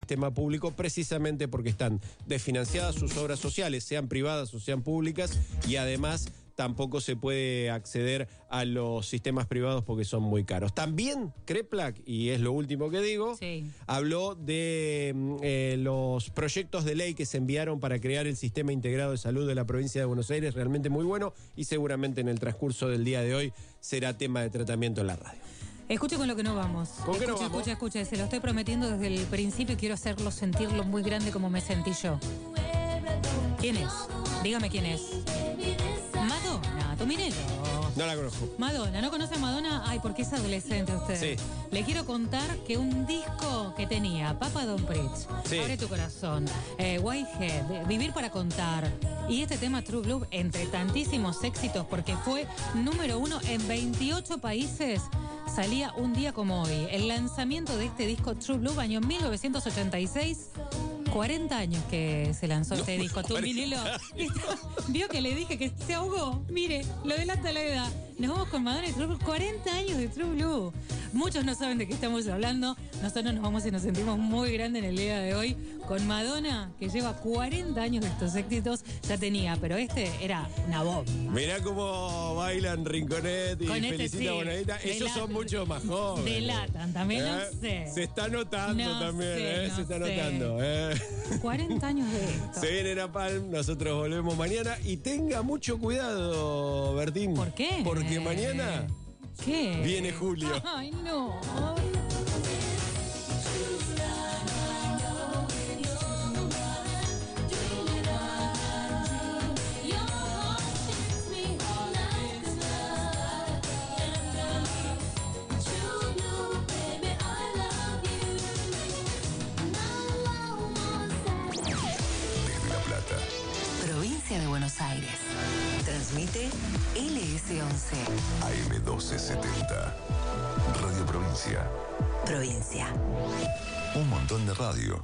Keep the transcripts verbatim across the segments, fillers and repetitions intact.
sistema público, precisamente porque están desfinanciadas sus obras sociales, sean privadas o sean públicas, y además tampoco se puede acceder a los sistemas privados porque son muy caros. También Kreplak, y es lo último que digo, sí. habló de eh, los proyectos de ley que se enviaron para crear el Sistema Integrado de Salud de la provincia de Buenos Aires, realmente muy bueno, y seguramente en el transcurso del día de hoy será tema de tratamiento en la radio. Escuche con lo que no vamos. ¿Con escuche, qué no vamos? Escuche, escuche, se lo estoy prometiendo desde el principio y quiero hacerlo sentirlo muy grande como me sentí yo. ¿Quién es? Dígame quién es. Madonna, tú mírelo. No la conozco. Madonna, ¿no conoce a Madonna? Ay, porque es adolescente usted. Sí. Le quiero contar que un disco que tenía Papa Don't Preach, Sí. Abre tu corazón, eh, Whitehead, Vivir para contar, y este tema True Blue, entre tantísimos éxitos, porque fue número uno en veintiocho países, salía un día como hoy. El lanzamiento de este disco True Blue, año mil novecientos ochenta y seis. cuarenta años que se lanzó No, este disco. Tú, cuarenta vinilo. Vio que le dije que se ahogó. Mire, lo delata la edad. Nos vamos con Madonna y True Blue. cuarenta años de True Blue. Muchos no saben de qué estamos hablando. Nosotros nos vamos y nos sentimos muy grandes en el día de hoy con Madonna, que lleva cuarenta años de estos éxitos. Ya tenía, pero este era una bomba. Mirá cómo bailan Rinconet y Con este Felicita sí, Bonadita. Ellos delatan- son mucho más jóvenes. delatan, también no sé. Se está notando No también, sé, ¿eh? no Se está sé. notando, ¿eh? cuarenta años de esto. Se viene Napalm, nosotros volvemos mañana. Y tenga mucho cuidado, Bertín. ¿Por qué? Porque mañana ¿Qué? viene Julio. Ay, no. Provincia de Buenos Aires. Transmite L S once. A M doce setenta. Radio Provincia. Provincia. Un montón de radio.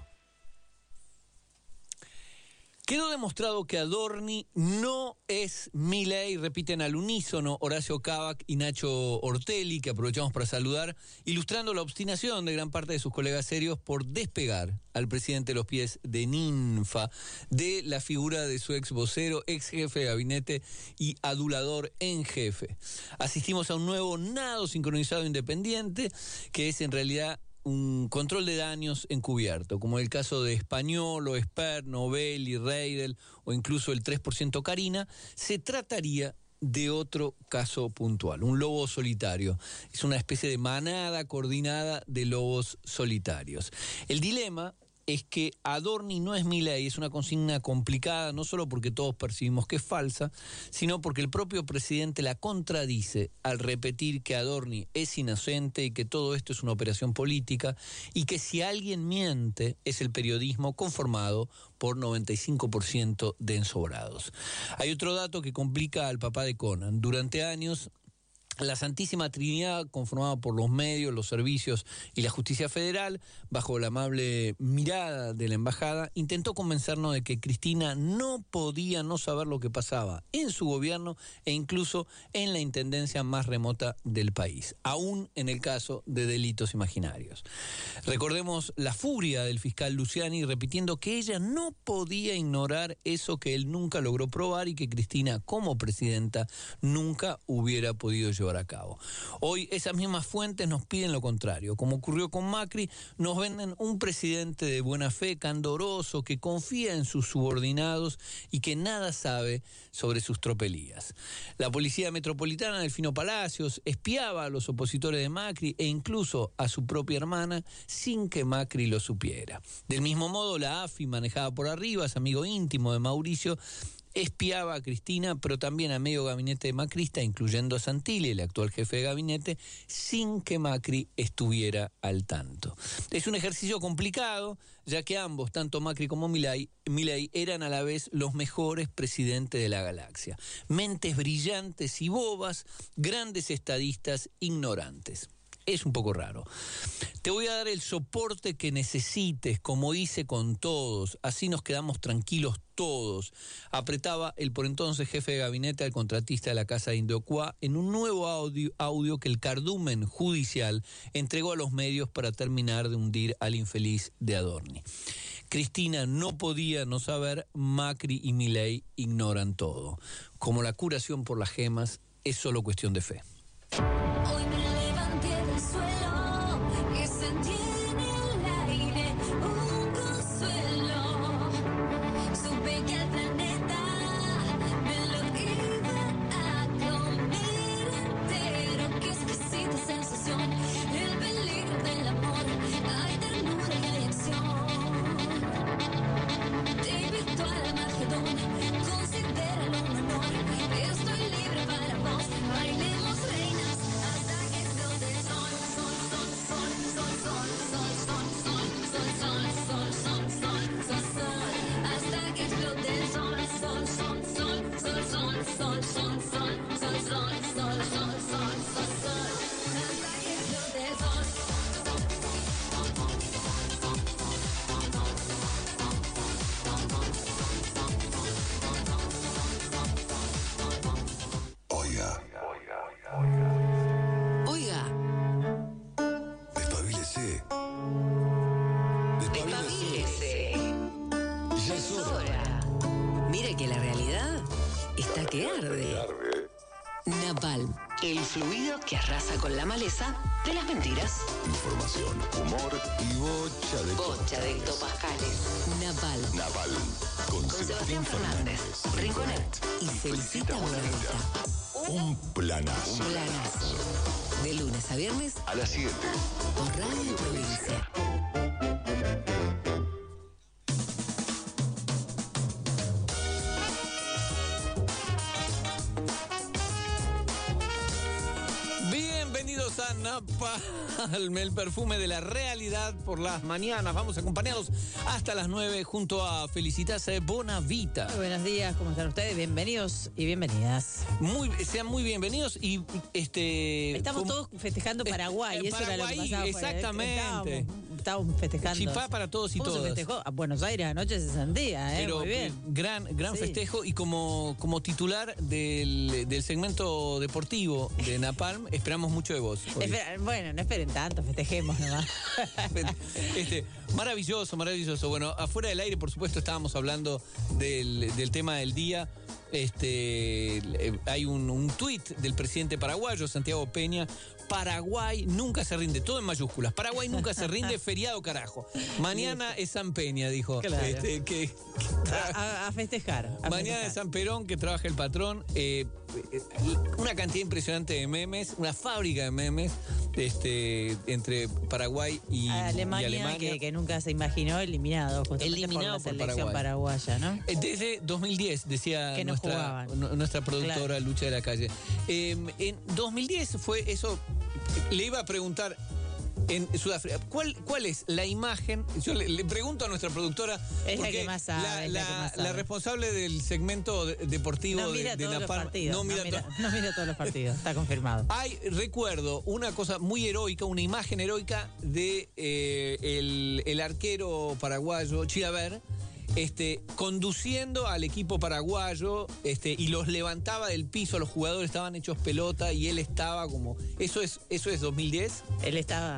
Quedó demostrado que Adorni no es Milei, repiten al unísono Horacio Cabac y Nacho Ortelli, que aprovechamos para saludar, ilustrando la obstinación de gran parte de sus colegas serios por despegar al presidente de los pies de ninfa de la figura de su ex vocero, ex jefe de gabinete y adulador en jefe. Asistimos a un nuevo nado sincronizado independiente, que es en realidad un control de daños encubierto, como el caso de Españolo, Esper, Novelli, Reidel o incluso el tres por ciento Carina. Se trataría de otro caso puntual, un lobo solitario. Es una especie de manada coordinada de lobos solitarios. El dilema es que Adorni no es Milei, es una consigna complicada, no solo porque todos percibimos que es falsa, sino porque el propio presidente la contradice al repetir que Adorni es inocente y que todo esto es una operación política y que si alguien miente es el periodismo conformado por noventa y cinco por ciento de ensobrados. Hay otro dato que complica al papá de Conan. Durante años, la Santísima Trinidad, conformada por los medios, los servicios y la justicia federal, bajo la amable mirada de la embajada, intentó convencernos de que Cristina no podía no saber lo que pasaba en su gobierno e incluso en la intendencia más remota del país, aún en el caso de delitos imaginarios. Recordemos la furia del fiscal Luciani repitiendo que ella no podía ignorar eso que él nunca logró probar y que Cristina, como presidenta, nunca hubiera podido llevar a cabo. Hoy esas mismas fuentes nos piden lo contrario. Como ocurrió con Macri, nos venden un presidente de buena fe, candoroso, que confía en sus subordinados y que nada sabe sobre sus tropelías. La Policía Metropolitana, Delfino Palacios, espiaba a los opositores de Macri e incluso a su propia hermana sin que Macri lo supiera. Del mismo modo, la A F I, manejada por Arribas, amigo íntimo de Mauricio, espiaba a Cristina, pero también a medio gabinete de macrista, incluyendo a Santilli, el actual jefe de gabinete, sin que Macri estuviera al tanto. Es un ejercicio complicado, ya que ambos, tanto Macri como Milei, Milei eran a la vez los mejores presidentes de la galaxia. Mentes brillantes y bobas, grandes estadistas ignorantes. es un poco raro. Te voy a dar el soporte que necesites, como hice con todos, así nos quedamos tranquilos todos, apretaba el por entonces jefe de gabinete al contratista de la Casa de Indocuá en un nuevo audio, audio que el cardumen judicial entregó a los medios para terminar de hundir al infeliz de Adorni. Cristina no podía no saber, Macri y Milei ignoran todo. Como la curación por las gemas es solo cuestión de fe. Hoy me levanté del suelo y sentí en el aire un consuelo. Supe que el planeta me lo iba a comer entero. Qué exquisita sensación, el peligro del amor. Hay ternura y hay acción. Te invito a la Magedón, considéralo un honor. Estoy libre para vos, bailemos reinas hasta que explote el sol. Sol, sol, sol, sol, sol, sol, sol, sol, sol, sol, sol, sol, sol, sol, sol, hasta que explote el sol. Sol, sol, sol, sol, sol, sol, sol, sol, sol, sol, sol, sol, sol, sol, sol, hasta que explote el sol. Oiga, Oiga, despabilese. despabilese. Ya es hora. Mire que la realidad está que arde. Napalm, el fluido que arrasa con la maleza de las mentiras. Información, humor y bocha de Bocha de hectopascales. Napalm, Naval. Con, con Sebastián Fernández, Rinconet y Felicita Bonavita. Un planazo. Planazo. De lunes a viernes A las siete. por Radio Provincia. Bienvenidos a Napalm, el perfume de la realidad por las mañanas. Vamos acompañados hasta las nueve junto a Felicitase Bonavita. Muy buenos días, ¿cómo están ustedes? Bienvenidos y bienvenidas. Muy, sean muy bienvenidos y este. Estamos com- todos festejando Paraguay, Eh, eso era lo que Paraguay, pasaba. fuera. exactamente. Estábamos, estábamos festejando. Chipá para todos y ¿Cómo se todas. festejó? A Buenos Aires anoche se sentía, ¿eh? Pero Muy bien. gran, gran Sí. festejo y como, como titular del, del segmento deportivo de Napalm, esperamos mucho de vos. hoy. Espera, bueno, no esperen tanto, festejemos nomás. Este, maravilloso, maravilloso. Bueno, afuera del aire, por supuesto, estábamos hablando del, del tema del día. Este, eh, hay un, un tuit del presidente paraguayo, Santiago Peña. Paraguay nunca se rinde, todo en mayúsculas. Paraguay nunca se rinde, feriado carajo. Mañana es San Peña, dijo. Claro. Este, que, que A, a- a festejar. a Mañana festejar. es San Perón, que trabaja el patrón. Eh, eh, una cantidad impresionante de memes, una fábrica de memes este, entre Paraguay y, A Alemania, y Alemania. Que, que nunca se imaginó eliminado, justamente Eliminado por por la selección Paraguay. paraguaya, ¿no? Eh, Desde dos mil diez, decía Que no nuestra, jugaban. nu- nuestra productora Claro. Lucha de la Calle. Eh, en dos mil diez fue eso, le iba a preguntar en Sudáfrica, ¿cuál, cuál es la imagen? Yo le, le pregunto a nuestra productora, Es la porque que más sabe, la, es la la- que más la sabe. responsable del segmento de- deportivo No de, mira de todos los Napalm, partidos. no mira, no, mira, to- no mira todos los partidos, está confirmado. Hay, recuerdo, una cosa muy heroica, una imagen heroica de eh, el, el arquero paraguayo, Chilaver, este, conduciendo al equipo paraguayo este, y los levantaba del piso, los jugadores estaban hechos pelota y él estaba como... ¿Eso es, eso es dos mil diez? Él estaba...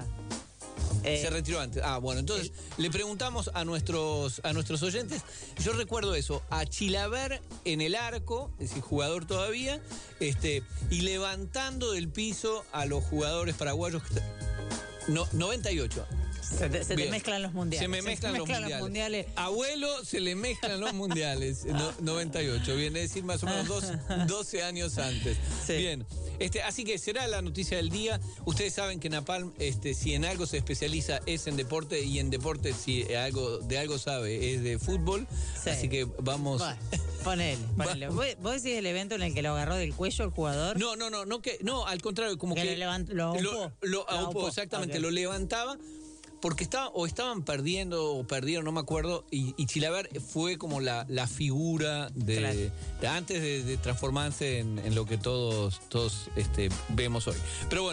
eh, Se retiró antes. Ah, bueno, entonces le preguntamos a nuestros, a nuestros oyentes. Yo recuerdo eso, a Chilaver en el arco, es decir, jugador todavía, este, y levantando del piso a los jugadores paraguayos. que está- No, noventa y ocho. Se te, se te Bien. mezclan los mundiales. Se me mezclan, los, mundiales. mundiales. Abuelo, se le mezclan los mundiales. No- noventa y ocho. Viene a decir más o menos dos, doce años antes. Sí. Bien. Este, así que será la noticia del día. Ustedes saben que Napalm, este, si en algo se especializa, es en deporte. Y en deporte, si algo, de algo sabe, es de fútbol. Sí. Así que vamos. Bueno, ponele, ponele. ¿Vos, vos decís el evento en el que lo agarró del cuello el jugador? No, no, no, no, que, no, al contrario, como Que que. lo levant- lo aupó. Lo, lo Lo aupó, aupó, exactamente, ok. lo levantaba. Porque estaba, o estaban perdiendo o perdieron, no me acuerdo, y, y Chilaver fue como la, la figura de, Claro. de antes de, de transformarse en, en lo que todos, todos este, vemos hoy. Pero bueno,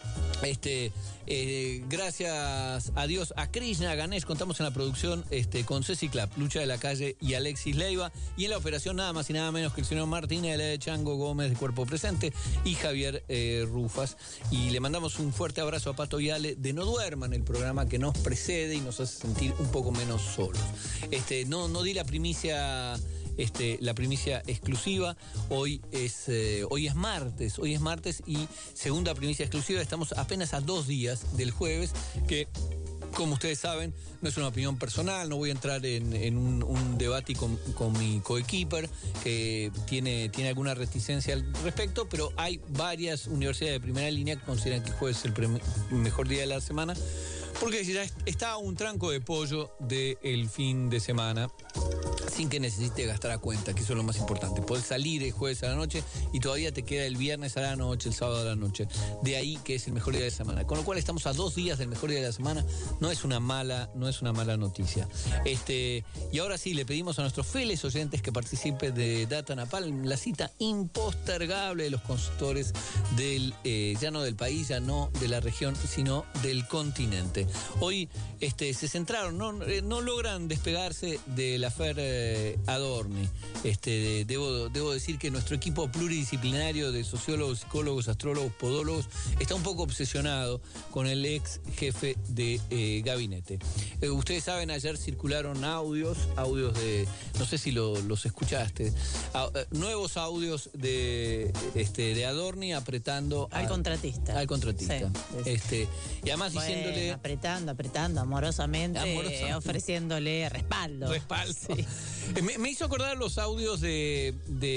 Este, eh, gracias a Dios, a Krishna Ganesh, contamos en la producción este, con Ceci Clapp, Lucha de la Calle y Alexis Leiva, y en la operación nada más y nada menos que el señor Martínez de Chango Gómez de Cuerpo Presente y Javier eh, Rufas. Y le mandamos un fuerte abrazo a Pato y Ale de No Duerman, el programa que nos precede y nos hace sentir un poco menos solos. Este, no, no di la primicia... Este, la primicia exclusiva. Hoy es, eh, hoy es martes, hoy es martes y segunda primicia exclusiva. Estamos apenas a dos días del jueves, que, como ustedes saben, no es una opinión personal, no voy a entrar en, en un, un debate con, con mi coequiper, que tiene, tiene alguna reticencia al respecto, pero hay varias universidades de primera línea que consideran que el jueves es el prem- mejor día de la semana, porque ya está un tranco de pollo del fin de semana, sin que necesite gastar a cuenta, que eso es lo más importante. Podés salir el jueves a la noche y todavía te queda el viernes a la noche, el sábado a la noche. De ahí que es el mejor día de la semana. Con lo cual estamos a dos días del mejor día de la semana. No es una mala, no es una mala noticia. Este, y ahora sí, le pedimos a nuestros fieles oyentes que participen de Data Napalm, la cita impostergable de los consultores del, eh, ya no del país, ya no de la región, sino del continente. Hoy este, se centraron, no, eh, no logran despegarse de la Fer eh, Adorni. Este, debo, debo decir que nuestro equipo pluridisciplinario de sociólogos, psicólogos, astrólogos, podólogos está un poco obsesionado con el ex jefe de eh, gabinete. Eh, ustedes saben, ayer circularon audios, audios de, no sé si lo, los escuchaste, a, eh, nuevos audios de, este, de Adorni apretando Al a- contratista. Al contratista. Sí. Este, y además Bueno, diciéndole... apretando, apretando, amorosamente, Amorosamente. eh, ofreciéndole respaldo. Respaldo. Sí. Eh, Me, me hizo acordar los audios de,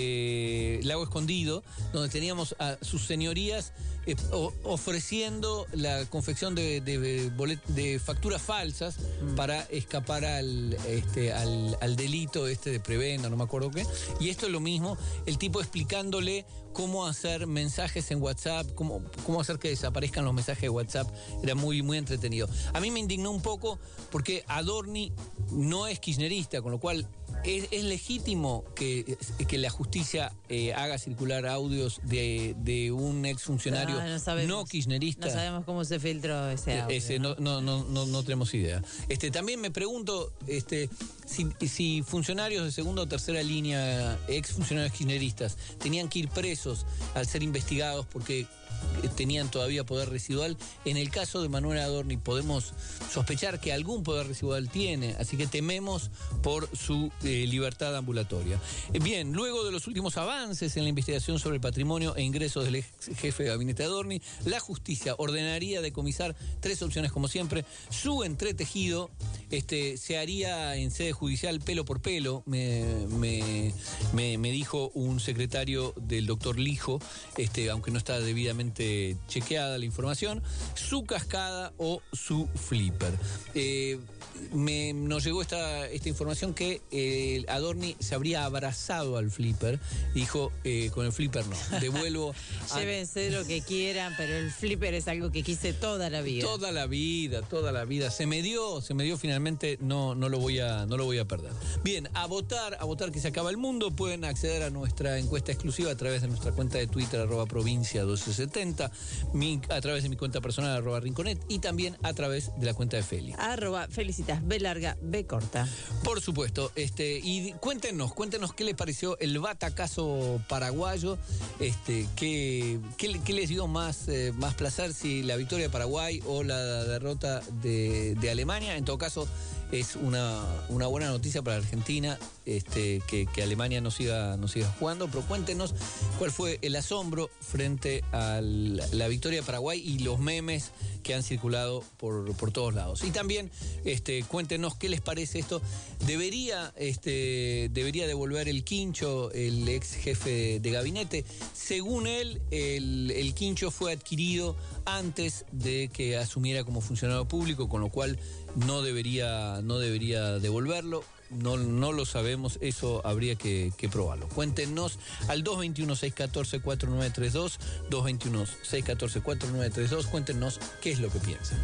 de Lago Escondido, donde teníamos a sus señorías eh, o- ofreciendo la confección de, de, bolet- de facturas falsas Mm. para escapar al, este, al, al delito este de prebenda, no me acuerdo qué. Y esto es lo mismo, el tipo explicándole cómo hacer mensajes en WhatsApp, cómo, cómo hacer que desaparezcan los mensajes de WhatsApp. Era muy, muy entretenido. A mí me indignó un poco porque Adorni no es kirchnerista, con lo cual es, es legítimo que, que la justicia eh, haga circular audios de, de un exfuncionario No, no sabemos. no kirchnerista. No sabemos cómo se filtró ese audio. Ese, no, no, no, no, no tenemos idea. Este, también me pregunto este, si, si funcionarios de segunda o tercera línea, ex funcionarios kirchneristas, tenían que ir presos al ser investigados porque tenían todavía poder residual. En el caso de Manuel Adorni podemos sospechar que algún poder residual tiene, así que tememos por su eh, libertad ambulatoria. Eh, Bien, luego de los últimos avances en la investigación sobre el patrimonio e ingresos del ex jefe de gabinete Adorni, la justicia ordenaría decomisar tres opciones como siempre. Su entretejido este, se haría en sede judicial pelo por pelo, me, me, me, me dijo un secretario del doctor Lijo, este, aunque no está debidamente chequeada la información, su cascada o su flipper. Eh, me, nos llegó esta, esta información que eh, Adorni se habría abrazado al flipper, dijo, eh, con el flipper no, devuelvo a- Llévense lo que quieran, pero el flipper es algo que quise toda la vida. toda la vida, toda la vida. Se me dio, se me dio finalmente, no, no lo voy a, no lo voy a perder. Bien, a votar, a votar que se acaba el mundo, pueden acceder a nuestra encuesta exclusiva a través de nuestra cuenta de Twitter, arroba provincia doce setenta, mi, a través de mi cuenta personal, arroba Rinconet, y también a través de la cuenta de Feli. Arroba felicitas, B larga, B corta. Por supuesto, este, y cuéntenos, cuéntenos qué les pareció el batacazo paraguayo, este, qué, qué, qué les dio más, eh, más placer, si la victoria de Paraguay o la derrota de, de Alemania. En todo caso, es una, una buena noticia para Argentina, este, que, que Alemania no siga, no siga jugando, pero cuéntenos cuál fue el asombro frente a la victoria de Paraguay y los memes que han circulado por, por todos lados. Y también este, cuéntenos qué les parece esto. ¿Debería, este, debería devolver el quincho el ex jefe de gabinete? Según él, el, el quincho fue adquirido antes de que asumiera como funcionario público, con lo cual no debería, no debería devolverlo. No, no lo sabemos, eso habría que, que probarlo. Cuéntenos al dos veintiuno, seiscientos catorce, cuarenta y nueve treinta y dos, dos veintiuno, seiscientos catorce, cuarenta y nueve treinta y dos, cuéntenos qué es lo que piensan.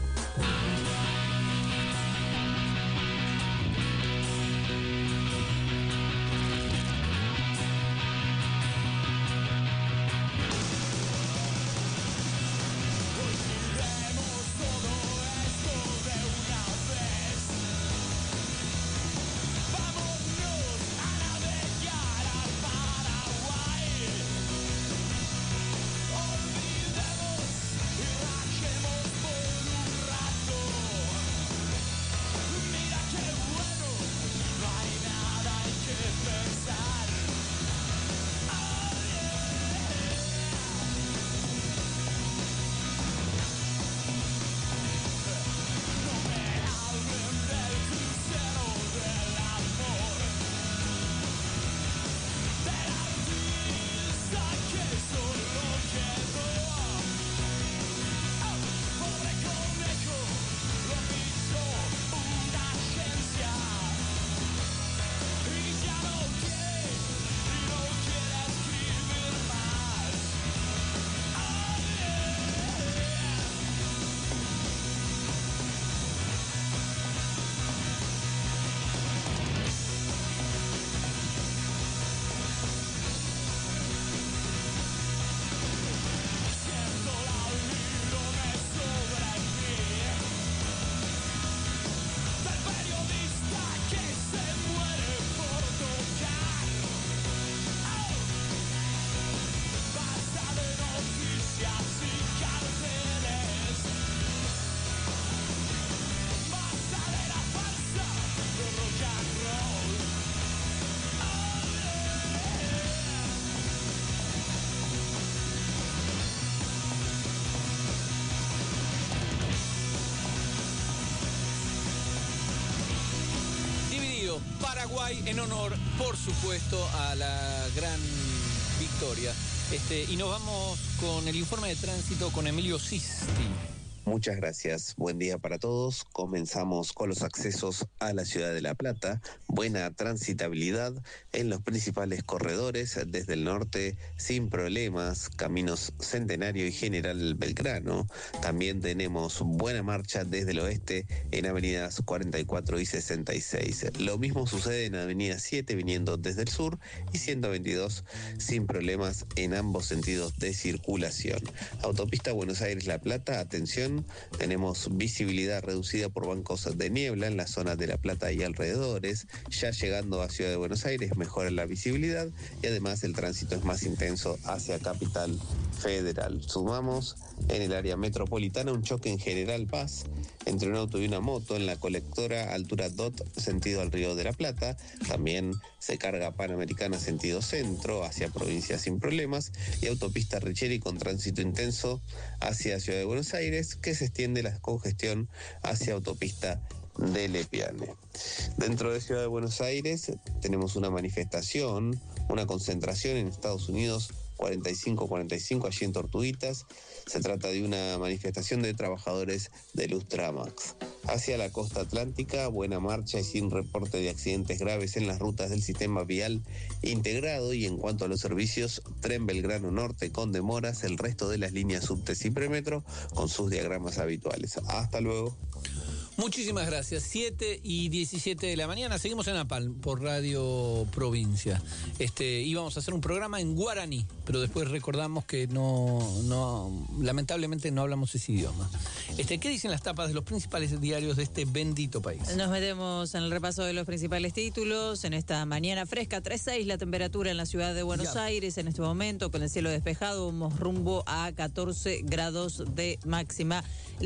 perdió Paraguay en honor, por supuesto, a la gran victoria. Este, y nos vamos con el informe de tránsito con Emilio Sisti. Muchas gracias. Buen día para todos. Comenzamos con los accesos a la ciudad de La Plata. Buena transitabilidad en los principales corredores desde el norte sin problemas. Caminos Centenario y General Belgrano. También tenemos buena marcha desde el oeste en avenidas cuarenta y cuatro y sesenta y seis. Lo mismo sucede en avenida siete viniendo desde el sur y ciento veintidós sin problemas en ambos sentidos de circulación. Autopista Buenos Aires-La Plata, atención. Tenemos visibilidad reducida por bancos de niebla en la zona de La Plata y alrededores. Ya llegando a Ciudad de Buenos Aires mejora la visibilidad y además el tránsito es más intenso hacia Capital Federal. Sumamos en el área metropolitana un choque en General Paz entre un auto y una moto en la colectora altura D O T sentido al Río de la Plata. También se carga Panamericana sentido centro hacia provincia sin problemas y autopista Richeri con tránsito intenso hacia Ciudad de Buenos Aires, que se extiende la congestión hacia autopista de Lepiane. Dentro de Ciudad de Buenos Aires tenemos una manifestación, una concentración en Estados Unidos cuarenta y cinco cuarenta y cinco allí en Tortuguitas. Se trata de una manifestación de trabajadores del Ultramax. Hacia la costa atlántica, buena marcha y sin reporte de accidentes graves en las rutas del sistema vial integrado. Y en cuanto a los servicios, Tren Belgrano Norte con demoras, el resto de las líneas subtes y premetro con sus diagramas habituales. Hasta luego. Muchísimas gracias. siete y diecisiete de la mañana. Seguimos en Napalm por Radio Provincia. Este, íbamos a hacer un programa en guaraní, pero después recordamos que no, no lamentablemente no hablamos ese idioma. Este, ¿qué dicen las tapas de los principales diarios de este bendito país? Nos metemos en el repaso de los principales títulos. En esta mañana fresca, tres seis la temperatura en la ciudad de Buenos Ya. Aires. En este momento, con el cielo despejado, vamos rumbo a catorce grados de máxima.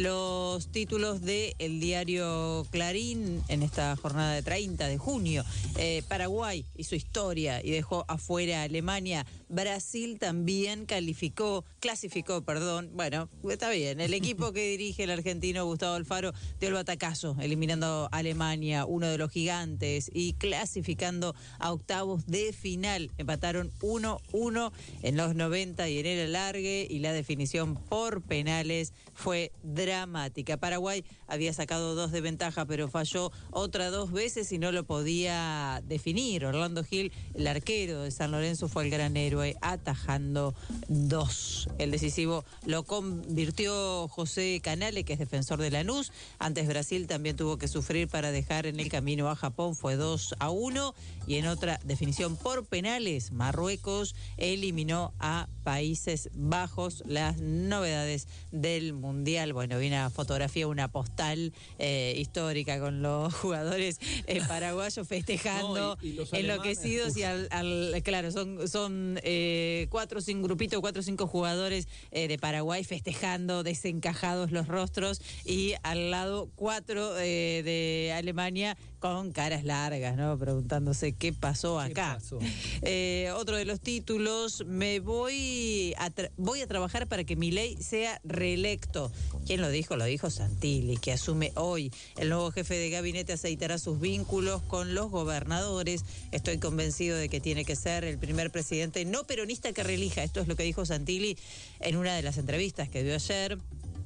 Los títulos de el diario Clarín en esta jornada de treinta de junio. Eh, Paraguay hizo historia y dejó afuera a Alemania. Brasil también calificó, clasificó, perdón, bueno, está bien. El equipo que dirige el argentino Gustavo Alfaro dio el batacazo, eliminando a Alemania, uno de los gigantes, y clasificando a octavos de final. Empataron uno uno en los noventa y en el alargue, y la definición por penales fue dramática. Paraguay había sacado dos de ventaja, pero falló otra dos veces y no lo podía definir. Orlando Gil, el arquero de San Lorenzo, fue el gran héroe, atajando dos. El decisivo lo convirtió José Canale, que es defensor de Lanús. Antes Brasil también tuvo que sufrir para dejar en el camino a Japón, fue dos a uno. Y en otra definición por penales, Marruecos eliminó a Países Bajos. Las novedades del Mundial. Bueno, vi una fotografía, una postal eh, histórica con los jugadores eh, paraguayos festejando, No, y- y los enloquecidos, alemanes, y al, al- claro, son, son eh, cuatro o cinco grupitos, cuatro o cinco jugadores eh, de Paraguay festejando, desencajados los rostros, y al lado cuatro eh, de Alemania con caras largas, ¿no? Preguntándose qué pasó ¿Qué acá. pasó? Eh, otro de los títulos, me voy a tra- voy a trabajar para que Milei sea reelecto. ¿Quién lo dijo? Lo dijo Santilli, que asume hoy. El nuevo jefe de gabinete aceitará sus vínculos con los gobernadores. Estoy convencido de que tiene que ser el primer presidente no peronista que reelija. Esto es lo que dijo Santilli en una de las entrevistas que dio ayer,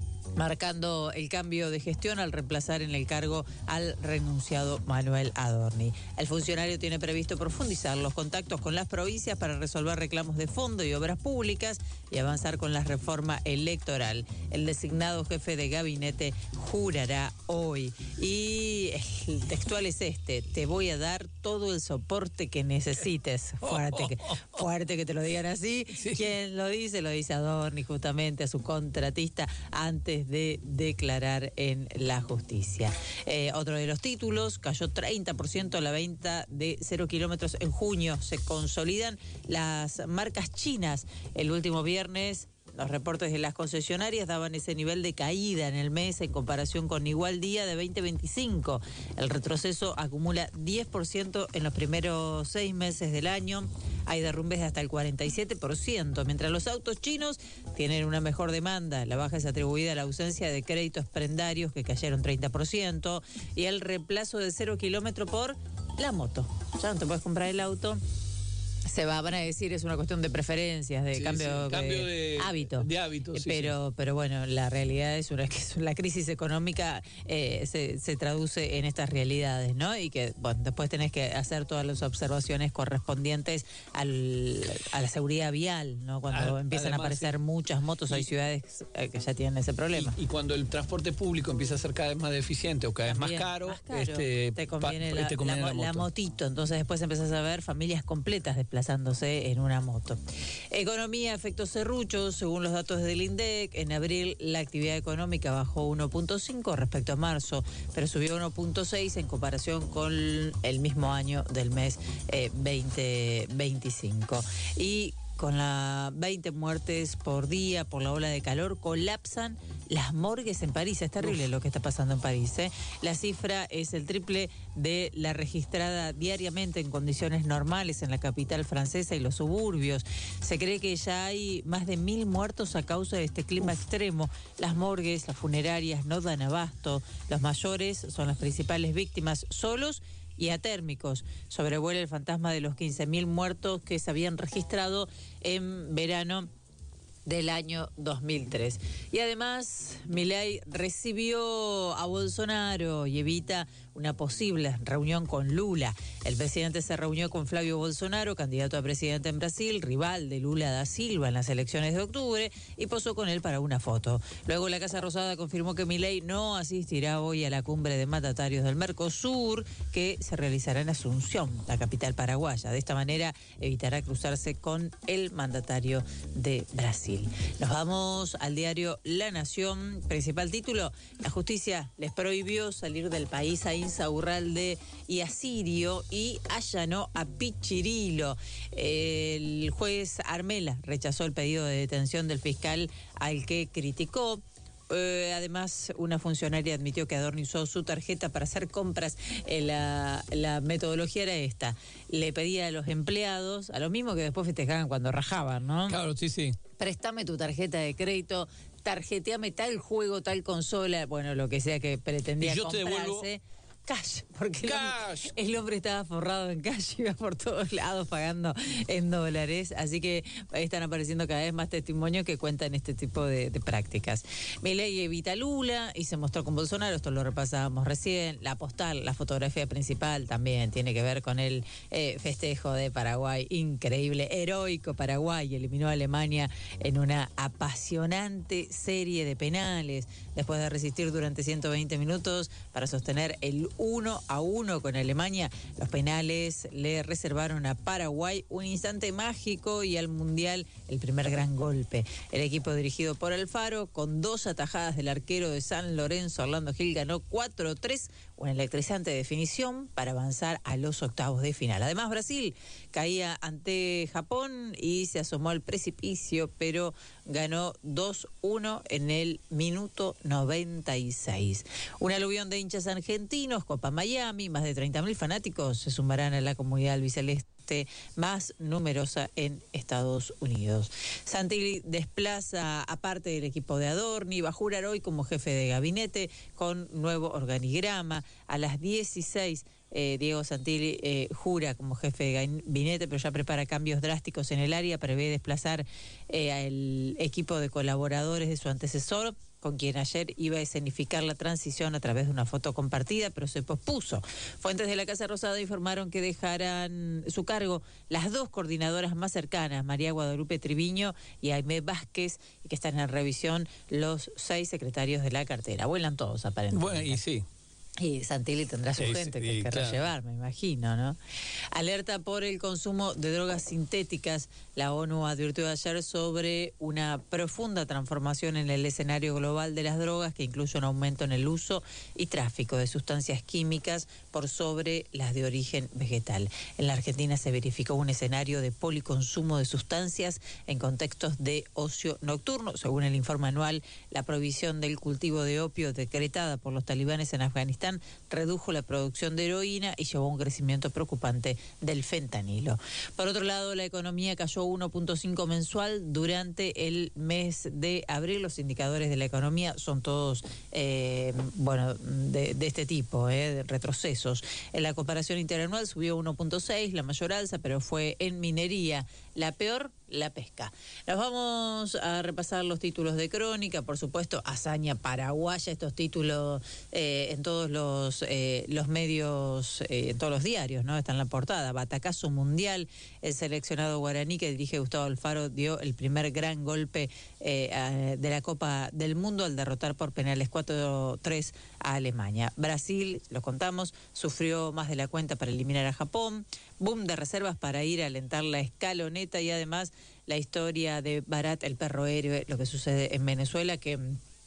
marcando el cambio de gestión al reemplazar en el cargo al renunciado Manuel Adorni. El funcionario tiene previsto profundizar los contactos con las provincias para resolver reclamos de fondo y obras públicas y avanzar con la reforma electoral. El designado jefe de gabinete jurará hoy. Y el textual es este: te voy a dar todo el soporte que necesites. Fuerte que, fuerte que te lo digan así. Sí. ¿Quién lo dice? Lo dice Adorni, justamente, a su contratista, antes de declarar en la justicia. Eh, otro de los títulos, cayó treinta por ciento la venta de cero kilómetros en junio. Se consolidan las marcas chinas. El último viernes, los reportes de las concesionarias daban ese nivel de caída en el mes en comparación con igual día de veinte veinticinco. El retroceso acumula diez por ciento en los primeros seis meses del año. Hay derrumbes de hasta el cuarenta y siete por ciento, mientras los autos chinos tienen una mejor demanda. La baja es atribuida a la ausencia de créditos prendarios, que cayeron treinta por ciento, y el reemplazo de cero kilómetro por la moto. Ya no te puedes comprar el auto. Se va, van a decir, es una cuestión de preferencias, de Sí, cambio, sí, cambio de, de hábito. de hábito, sí, pero, pero bueno, la realidad es una, que la crisis económica eh, se, se traduce en estas realidades, ¿no? Y que, bueno, después tenés que hacer todas las observaciones correspondientes al, a la seguridad vial, ¿no? Cuando Ad- empiezan además, a aparecer sí. muchas motos, hay Y- ciudades eh, que ya tienen ese problema. Y, y cuando el transporte público empieza a ser cada vez más deficiente o cada vez más También, caro, más caro. este, te conviene, pa- la, te conviene la la mo- la moto. motito. Entonces después empezás a ver familias completas desplazándose en una moto. Economía, efectos serruchos, según los datos del INDEC, en abril la actividad económica bajó uno punto cinco respecto a marzo, pero subió uno punto seis en comparación con el mismo año del mes eh, veinte veinticinco. Y con las veinte muertes por día por la ola de calor, colapsan las morgues en París. Es terrible Uf. lo que está pasando en París, ¿eh? La cifra es el triple de la registrada diariamente en condiciones normales en la capital francesa y los suburbios. Se cree que ya hay más de mil muertos a causa de este clima Uf. extremo. Las morgues, las funerarias no dan abasto. Los mayores son las principales víctimas, solos y atérmicos. Sobrevuela el fantasma de los quince mil muertos que se habían registrado en verano del año dos mil tres. Y además, Milei recibió a Bolsonaro y evita una posible reunión con Lula. El presidente se reunió con Flavio Bolsonaro, candidato a presidente en Brasil, rival de Lula da Silva en las elecciones de octubre, y posó con él para una foto. Luego la Casa Rosada confirmó que Milei no asistirá hoy a la cumbre de mandatarios del Mercosur, que se realizará en Asunción, la capital paraguaya. De esta manera evitará cruzarse con el mandatario de Brasil. Nos vamos al diario La Nación. Principal título: la justicia les prohibió salir del país a Insaurralde y a Sirio y allanó a Pichirilo. El juez Armela rechazó el pedido de detención del fiscal al que criticó. Eh, además, una funcionaria admitió que Adorni usó su tarjeta para hacer compras. Eh, la, la metodología era esta: le pedía a los empleados, a lo mismo que después festejaban cuando rajaban, ¿no? Claro, sí, sí. Préstame tu tarjeta de crédito, tarjeteame tal juego, tal consola, bueno, lo que sea que pretendía Y yo te comprarse. devuelvo Cash, porque el cash. hombre, el hombre estaba forrado en cash, iba por todos lados pagando en dólares, así que están apareciendo cada vez más testimonios que cuentan este tipo de, de prácticas. Milei evita Lula y se mostró con Bolsonaro, esto lo repasábamos recién. La postal, la fotografía principal también tiene que ver con el eh, festejo de Paraguay, increíble, heroico Paraguay, eliminó a Alemania en una apasionante serie de penales, después de resistir durante ciento veinte minutos para sostener el uno a uno con Alemania. Los penales le reservaron a Paraguay un instante mágico y al Mundial el primer gran golpe. El equipo dirigido por Alfaro, con dos atajadas del arquero de San Lorenzo, Orlando Gil, ganó cuatro tres, una electrizante definición para avanzar a los octavos de final. Además, Brasil caía ante Japón y se asomó al precipicio, pero ganó dos uno en el minuto noventa y seis. Un aluvión de hinchas argentinos, Copa Miami, más de treinta mil fanáticos se sumarán a la comunidad albiceleste más numerosa en Estados Unidos. Santilli desplaza a parte del equipo de Adorni, va a jurar hoy como jefe de gabinete con nuevo organigrama. A las dieciséis, eh, Diego Santilli eh, jura como jefe de gabinete, pero ya prepara cambios drásticos en el área, prevé desplazar eh, al equipo de colaboradores de su antecesor, con quien ayer iba a escenificar la transición a través de una foto compartida, pero se pospuso. Fuentes de la Casa Rosada informaron que dejarán su cargo las dos coordinadoras más cercanas, María Guadalupe Triviño y Aimé Vázquez, y que están en revisión los seis secretarios de la cartera. Vuelan todos, aparentemente. Bueno, y sí. Y Santilli tendrá su Sí, gente sí, que querrá claro. llevar, me imagino, ¿no? Alerta por el consumo de drogas sintéticas. La ONU advirtió ayer sobre una profunda transformación en el escenario global de las drogas, que incluye un aumento en el uso y tráfico de sustancias químicas por sobre las de origen vegetal. En la Argentina se verificó un escenario de policonsumo de sustancias en contextos de ocio nocturno. Según el informe anual, la prohibición del cultivo de opio decretada por los talibanes en Afganistán metropolitana redujo la producción de heroína y llevó a un crecimiento preocupante del fentanilo. Por otro lado, la economía cayó uno punto cinco mensual durante el mes de abril. Los indicadores de la economía son todos, eh, bueno, de, de este tipo, eh, de retrocesos. En la comparación interanual subió uno punto seis, la mayor alza, pero fue en minería. La peor, la pesca. Nos vamos a repasar los títulos de crónica, por supuesto, hazaña paraguaya, estos títulos eh, en todos los, eh, los medios, eh, en todos los diarios, ¿no? Está en la portada. Batacazo mundial, el seleccionado guaraní que dirige Gustavo Alfaro dio el primer gran golpe eh, a, de la Copa del Mundo al derrotar por penales cuatro tres a Alemania. Brasil, lo contamos, sufrió más de la cuenta para eliminar a Japón. Boom de reservas para ir a alentar la escaloneta y además la historia de Barat, el perro héroe, lo que sucede en Venezuela, que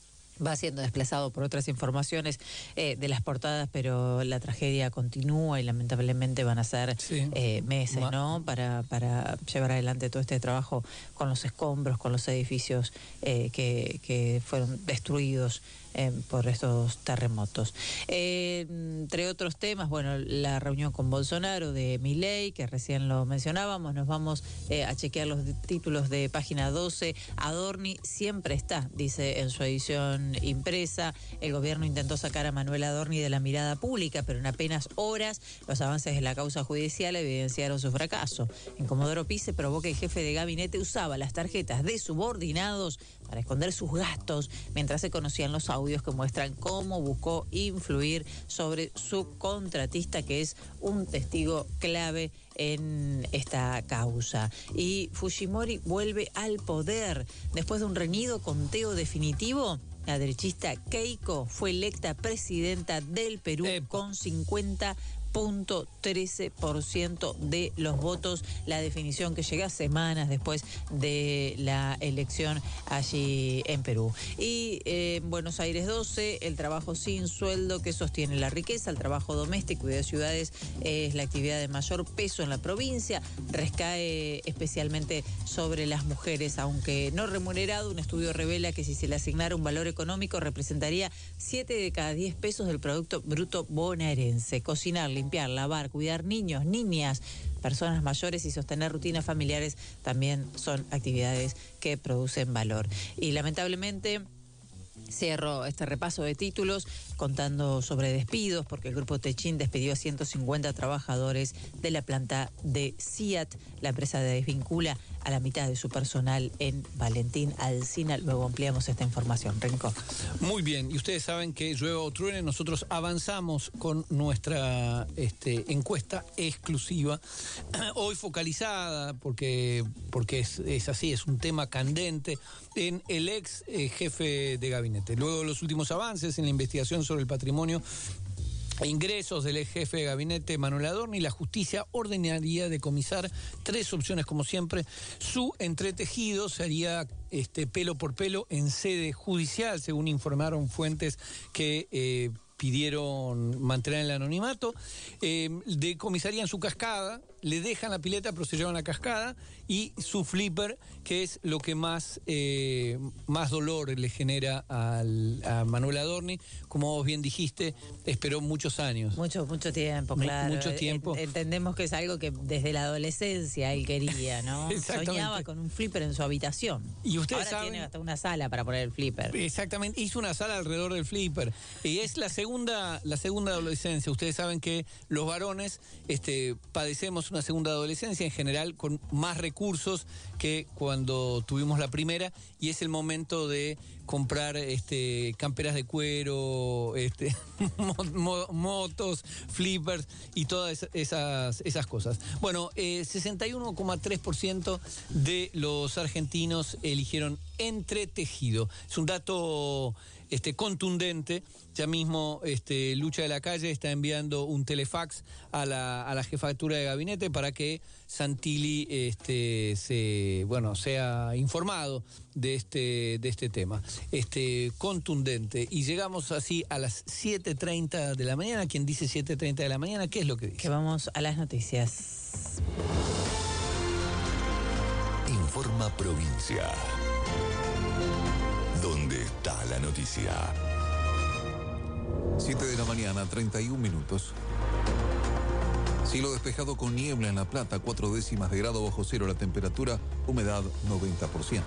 va siendo desplazado por otras informaciones eh, de las portadas, pero la tragedia continúa y lamentablemente van a ser Sí. eh, meses, ¿no? Para, para llevar adelante todo este trabajo con los escombros, con los edificios eh, que, que fueron destruidos Eh, por estos terremotos. Eh, entre otros temas, bueno, la reunión con Bolsonaro de Milei, que recién lo mencionábamos, nos vamos eh, a chequear los de- títulos de página doce. Adorni siempre está, dice en su edición impresa. El gobierno intentó sacar a Manuel Adorni de la mirada pública, pero en apenas horas los avances de la causa judicial evidenciaron su fracaso. En Comodoro Pi se probó que el jefe de gabinete usaba las tarjetas de subordinados para esconder sus gastos, mientras se conocían los audios que muestran cómo buscó influir sobre su contratista, que es un testigo clave en esta causa. Y Fujimori vuelve al poder. Después de un reñido conteo definitivo, la derechista Keiko fue electa presidenta del Perú Epa. con cincuenta punto trece por ciento de los votos, la definición que llega semanas después de la elección allí en Perú. Y eh, en Buenos Aires doce, el trabajo sin sueldo que sostiene la riqueza, el trabajo doméstico y de ciudades es la actividad de mayor peso en la provincia, recae especialmente sobre las mujeres, aunque no remunerado. Un estudio revela que si se le asignara un valor económico representaría siete de cada diez pesos del Producto Bruto bonaerense. Cocinar, limpiar, lavar, cuidar niños, niñas, personas mayores y sostener rutinas familiares también son actividades que producen valor. Y lamentablemente cierro este repaso de títulos contando sobre despidos, porque el grupo Techin despidió a ciento cincuenta trabajadores de la planta de Siat. La empresa desvincula a la mitad de su personal en Valentín Alsina. Luego ampliamos esta información. Renko. Muy bien, y ustedes saben que llueva o truene, nosotros avanzamos con nuestra este, encuesta exclusiva, hoy focalizada, porque, porque es, es así, es un tema candente, en el ex eh, jefe de gabinete. Luego de los últimos avances en la investigación sobre el patrimonio e ingresos del ex jefe de gabinete Manuel Adorni, la justicia ordenaría decomisar tres opciones, como siempre. Su entretejido sería este, pelo por pelo en sede judicial, según informaron fuentes que eh, pidieron mantener el anonimato. Eh, decomisarían su cascada, le dejan la pileta pero se llevan la cascada, y su flipper, que es lo que más, eh, más dolor le genera al, a Manuel Adorni. Como vos bien dijiste, esperó muchos años. Mucho, mucho tiempo, Mu- claro. mucho tiempo. En- Entendemos que es algo que desde la adolescencia él quería, ¿no? Exactamente. Soñaba con un flipper en su habitación. Y ustedes Ahora saben- tiene hasta una sala para poner el flipper. Exactamente, hizo una sala alrededor del flipper. Y es la segunda, la segunda adolescencia. Ustedes saben que los varones este, padecemos una segunda adolescencia, en general con más recursos que cuando tuvimos la primera, y es el momento de comprar este, camperas de cuero, este, mo- mo- motos, flippers y todas esas, esas cosas. Bueno, eh, sesenta y uno coma tres por ciento de los argentinos eligieron entretejido. Es un dato este, contundente. Ya mismo este, Lucha de la Calle está enviando un telefax a la, a la jefatura de gabinete para que Santilli este, se, bueno, sea informado de este, de este tema. Este, contundente. Y llegamos así a las siete treinta de la mañana. ¿Quién dice siete treinta de la mañana? ¿Qué es lo que dice? Que vamos a las noticias. Informa Provincia. ¿Dónde está la noticia? siete de la mañana, treinta y un minutos. Cielo despejado con niebla en La Plata, cuatro décimas de grado bajo cero la temperatura, humedad noventa por ciento.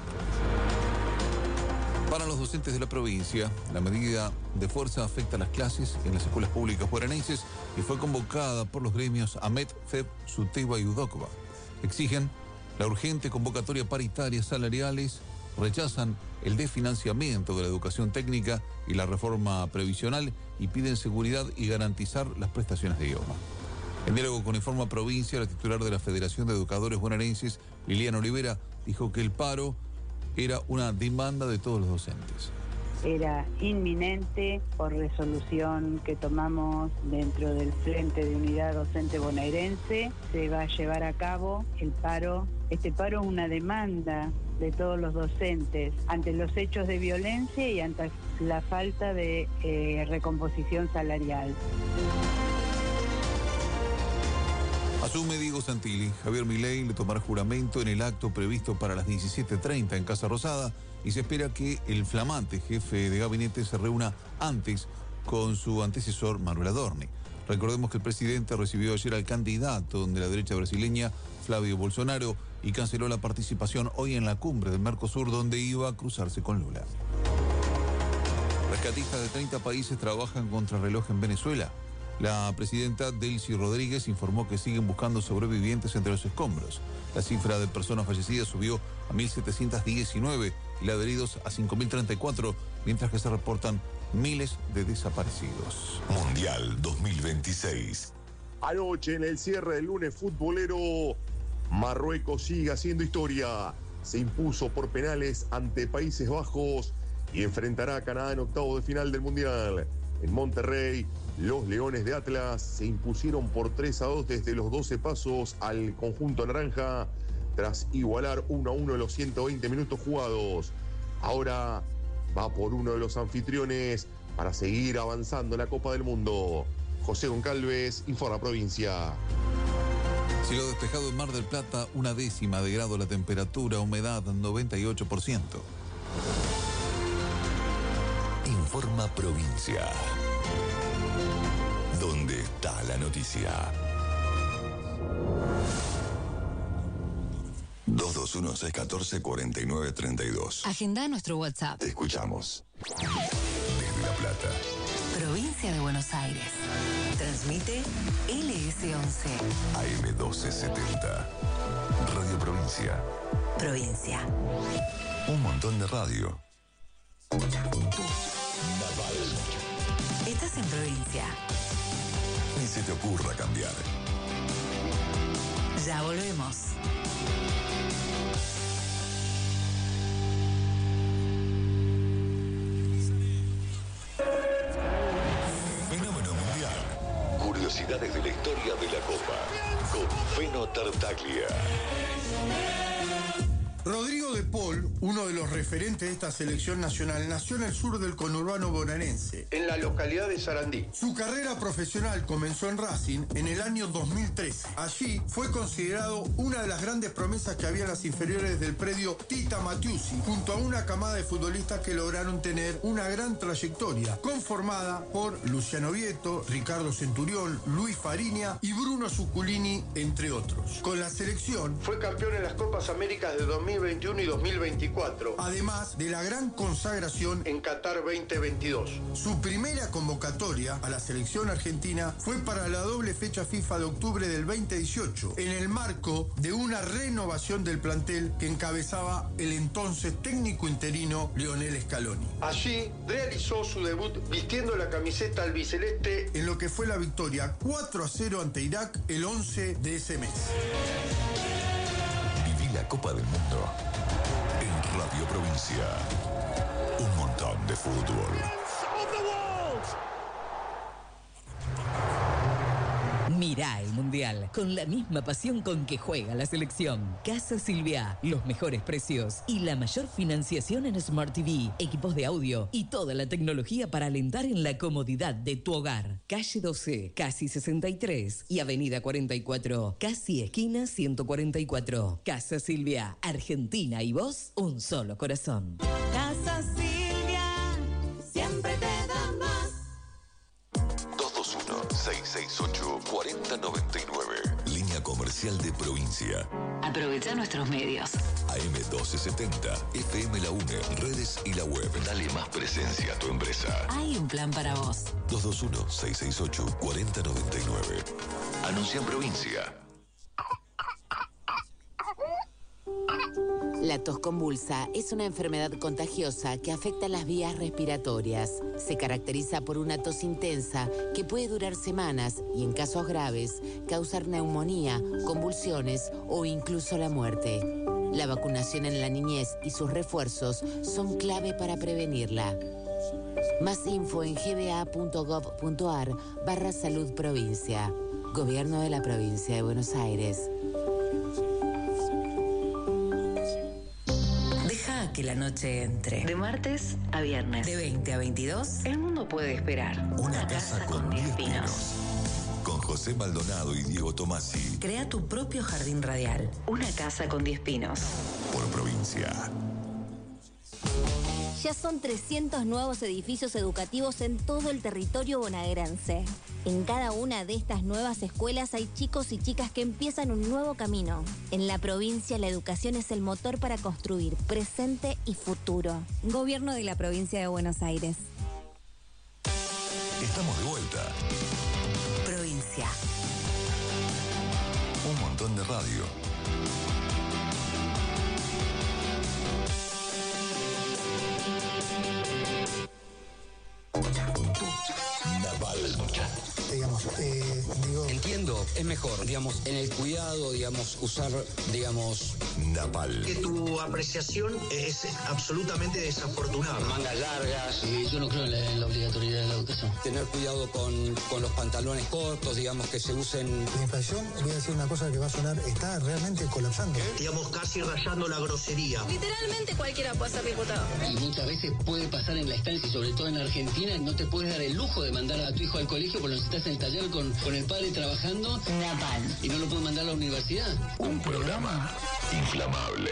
Para los docentes de la provincia, la medida de fuerza afecta a las clases en las escuelas públicas bonaerenses y fue convocada por los gremios AMET, FEB, SUTEBA y UDOCBA. Exigen la urgente convocatoria paritaria salariales, rechazan el desfinanciamiento de la educación técnica y la reforma previsional y piden seguridad y garantizar las prestaciones de idioma. En diálogo con Informa Provincia, la titular de la Federación de Educadores Bonaerenses, Liliana Olivera, dijo que el paro era una demanda de todos los docentes. Era inminente por resolución que tomamos dentro del Frente de Unidad Docente Bonaerense. Se va a llevar a cabo el paro. Este paro es una demanda de todos los docentes ante los hechos de violencia y ante la falta de eh, recomposición salarial. Asume Diego Santilli. Javier Milei le tomará juramento en el acto previsto para las diecisiete treinta en Casa Rosada y se espera que el flamante jefe de gabinete se reúna antes con su antecesor Manuel Adorni. Recordemos que el presidente recibió ayer al candidato de la derecha brasileña, Flavio Bolsonaro, y canceló la participación hoy en la cumbre del Mercosur, donde iba a cruzarse con Lula. Rescatistas de treinta países trabajan contra reloj en Venezuela. La presidenta Delcy Rodríguez informó que siguen buscando sobrevivientes entre los escombros. La cifra de personas fallecidas subió a mil setecientos diecinueve y la de heridos a cinco mil treinta y cuatro, mientras que se reportan miles de desaparecidos. Mundial dos mil veintiséis. Anoche en el cierre del lunes futbolero, Marruecos sigue haciendo historia. Se impuso por penales ante Países Bajos y enfrentará a Canadá en octavos de final del Mundial. En Monterrey, los Leones de Atlas se impusieron por tres a dos desde los doce pasos al conjunto naranja, tras igualar uno a uno en los ciento veinte minutos jugados. Ahora va por uno de los anfitriones para seguir avanzando en la Copa del Mundo. José Goncalves, Informa Provincia. Cielo despejado en Mar del Plata, una décima de grado la temperatura, humedad noventa y ocho por ciento. Informa Provincia. ¿Dónde está la noticia? dos dos uno, seis uno cuatro, cuatro nueve tres dos. Agenda nuestro WhatsApp. Te escuchamos. Desde La Plata. Provincia de Buenos Aires. Transmite L S once. A M doce setenta. Radio Provincia. Provincia. Un montón de radio. Estás en Provincia. Ni se te ocurra cambiar. Ya volvemos. Fenómeno mundial. Curiosidades de la historia de la Copa. Con Feno Tartaglia. Rodrigo de Paul, uno de los referentes de esta selección nacional, nació en el sur del conurbano bonaerense, en la localidad de Sarandí. Su carrera profesional comenzó en Racing en el año dos mil trece. Allí fue considerado una de las grandes promesas que había en las inferiores del predio Tita Matiusi, junto a una camada de futbolistas que lograron tener una gran trayectoria, conformada por Luciano Vieto, Ricardo Centurión, Luis Fariña y Bruno Zuculini, entre otros. Con la selección fue campeón en las Copas Américas de dos mil veintiuno y dos mil veinticuatro, además de la gran consagración en Qatar veinte veintidós. Su primera convocatoria a la selección argentina fue para la doble fecha FIFA de octubre del veinte dieciocho, en el marco de una renovación del plantel que encabezaba el entonces técnico interino Lionel Scaloni. Allí realizó su debut vistiendo la camiseta albiceleste en lo que fue la victoria cuatro a cero ante Irak el once de ese mes. La Copa del Mundo en Radio Provincia. Un montón de fútbol. Mirá el Mundial con la misma pasión con que juega la selección. Casa Silvia, los mejores precios y la mayor financiación en Smart T V, equipos de audio y toda la tecnología para alentar en la comodidad de tu hogar. Calle doce, casi sesenta y tres y Avenida cuarenta y cuatro, casi esquina ciento cuarenta y cuatro. Casa Silvia, Argentina y vos, un solo corazón. Casa Silvia, siempre te da más. oficial de Provincia. Aprovecha nuestros medios. A M doce setenta, F M La UNE, redes y la web. Dale más presencia a tu empresa. Hay un plan para vos. dos dos uno, seis seis ocho, cuatro cero nueve nueve. Anuncia en Provincia. La tos convulsa es una enfermedad contagiosa que afecta las vías respiratorias. Se caracteriza por una tos intensa que puede durar semanas y, en casos graves, causar neumonía, convulsiones o incluso la muerte. La vacunación en la niñez y sus refuerzos son clave para prevenirla. Más info en gba.gov.ar barra salud provincia. Gobierno de la Provincia de Buenos Aires. Deja que la noche entre. De martes a viernes. De veinte a veintidós. El mundo puede esperar. Una casa con diez pinos. Con José Maldonado y Diego Tomasi. Crea tu propio jardín radial. Una casa con diez pinos. Por Provincia. Ya son trescientos nuevos edificios educativos en todo el territorio bonaerense. En cada una de estas nuevas escuelas hay chicos y chicas que empiezan un nuevo camino. En la provincia, la educación es el motor para construir presente y futuro. Gobierno de la Provincia de Buenos Aires. Estamos de vuelta. Provincia. Un montón de radio. Naval. Digamos, eh, digo... Entiendo, es mejor, digamos, en el cuidado, digamos, usar, digamos... Napal. Que tu apreciación es absolutamente desafortunada. Mangas largas. Eh, yo no creo en la, en la obligatoriedad de la educación. Tener cuidado con, con los pantalones cortos, digamos, que se usen... La inflación, voy a decir una cosa que va a sonar, está realmente colapsando. ¿Eh? Digamos, casi rayando la grosería. Literalmente cualquiera puede ser diputado. Y muchas veces puede pasar en la estancia, y sobre todo en Argentina, no te puedes dar el lujo de mandar a tu hijo al colegio porque estás en el taller con, con el padre trabajando. Napal. Y no lo puedes mandar a la universidad. Un programa inflamable.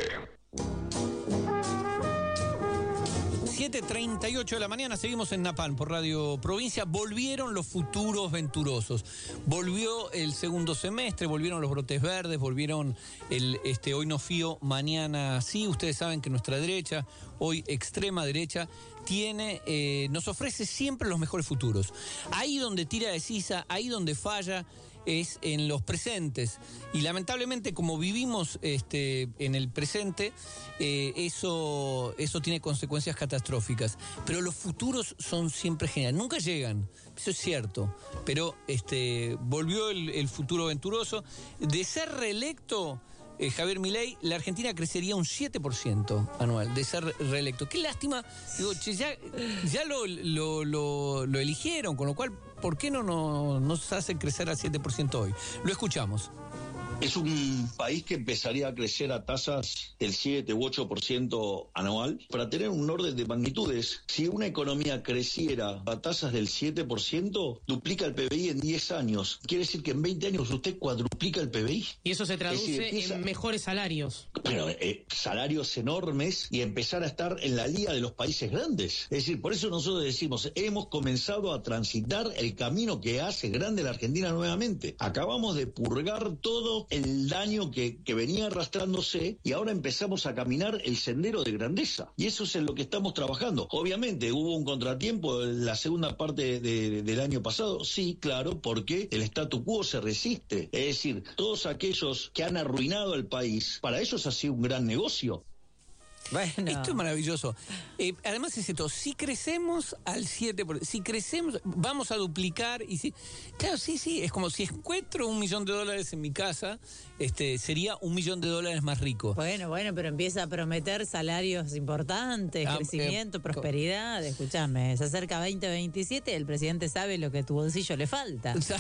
siete treinta y ocho de la mañana, seguimos en Napal por Radio Provincia. Volvieron los futuros venturosos. Volvió el segundo semestre, volvieron los brotes verdes, volvieron el este hoy no fío, mañana sí. Ustedes saben que nuestra derecha, hoy extrema derecha, tiene, eh, nos ofrece siempre los mejores futuros. Ahí donde tira de sisa, ahí donde falla, es en los presentes. Y lamentablemente, como vivimos este, en el presente, eh, eso, eso tiene consecuencias catastróficas. Pero los futuros son siempre geniales. Nunca llegan, eso es cierto. Pero este, volvió el, el futuro venturoso. De ser reelecto eh, Javier Milei, la Argentina crecería un siete por ciento anual, de ser reelecto. Qué lástima, digo, che, ya, ya lo, lo, lo, lo eligieron, con lo cual, ¿por qué no, no nos hace crecer al siete por ciento hoy? Lo escuchamos. Es un país que empezaría a crecer a tasas del siete u ocho por ciento anual. Para tener un orden de magnitudes, si una economía creciera a tasas del siete por ciento, duplica el P B I en diez años. Quiere decir que en veinte años usted cuadruplica el P B I. Y eso se traduce decir, empieza... en mejores salarios. Pero eh, salarios enormes y empezar a estar en la liga de los países grandes. Es decir, por eso nosotros decimos, hemos comenzado a transitar el camino que hace grande la Argentina nuevamente. Acabamos de purgar todo el daño que, que venía arrastrándose y ahora empezamos a caminar el sendero de grandeza. Y eso es en lo que estamos trabajando. Obviamente hubo un contratiempo en la segunda parte de, de, del año pasado, sí, claro, porque el statu quo se resiste. Es decir, todos aquellos que han arruinado el país, para ellos ha sido un gran negocio. Bueno. Esto es maravilloso. Eh, además es esto, si crecemos al siete por ciento, si crecemos, vamos a duplicar y si, claro, sí, sí, es como si encuentro un millón de dólares en mi casa, este, sería un millón de dólares más rico. Bueno, bueno, pero empieza a prometer salarios importantes, ah, crecimiento, eh, prosperidad, escúchame, se acerca veinte veintisiete, el presidente sabe lo que a tu bolsillo le falta. O sea,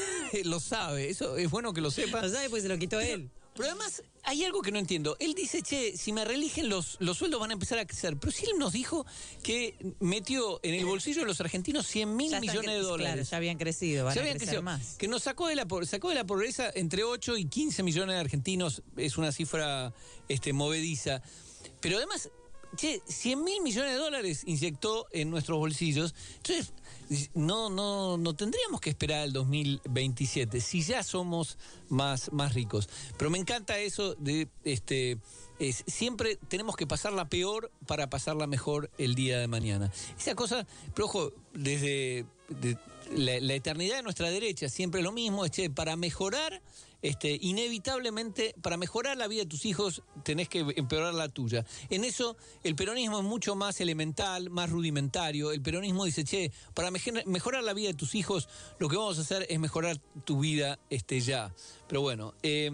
lo sabe, eso es bueno que lo sepa. Lo sabe, pues se lo quitó pero, él. Pero además hay algo que no entiendo. Él dice, che, si me reeligen los, los sueldos van a empezar a crecer. Pero si él nos dijo que metió en el bolsillo de los argentinos cien mil millones de dólares. Claro, ya habían crecido, van ya a habían crecer crecido, más. Que nos sacó de la sacó de la pobreza entre ocho y quince millones de argentinos. Es una cifra este, movediza. Pero además, che, cien mil millones de dólares inyectó en nuestros bolsillos. Entonces, no, no, no tendríamos que esperar al dos mil veintisiete, si ya somos más, más ricos. Pero me encanta eso de este. Es, siempre tenemos que pasarla peor para pasarla mejor el día de mañana. Esa cosa, pero ojo, desde de, la, la eternidad de nuestra derecha, siempre lo mismo, es che, para mejorar, este, inevitablemente, para mejorar la vida de tus hijos, tenés que empeorar la tuya. En eso, el peronismo es mucho más elemental, más rudimentario. El peronismo dice, che, para mej- mejorar la vida de tus hijos, lo que vamos a hacer es mejorar tu vida este, ya. Pero bueno, eh,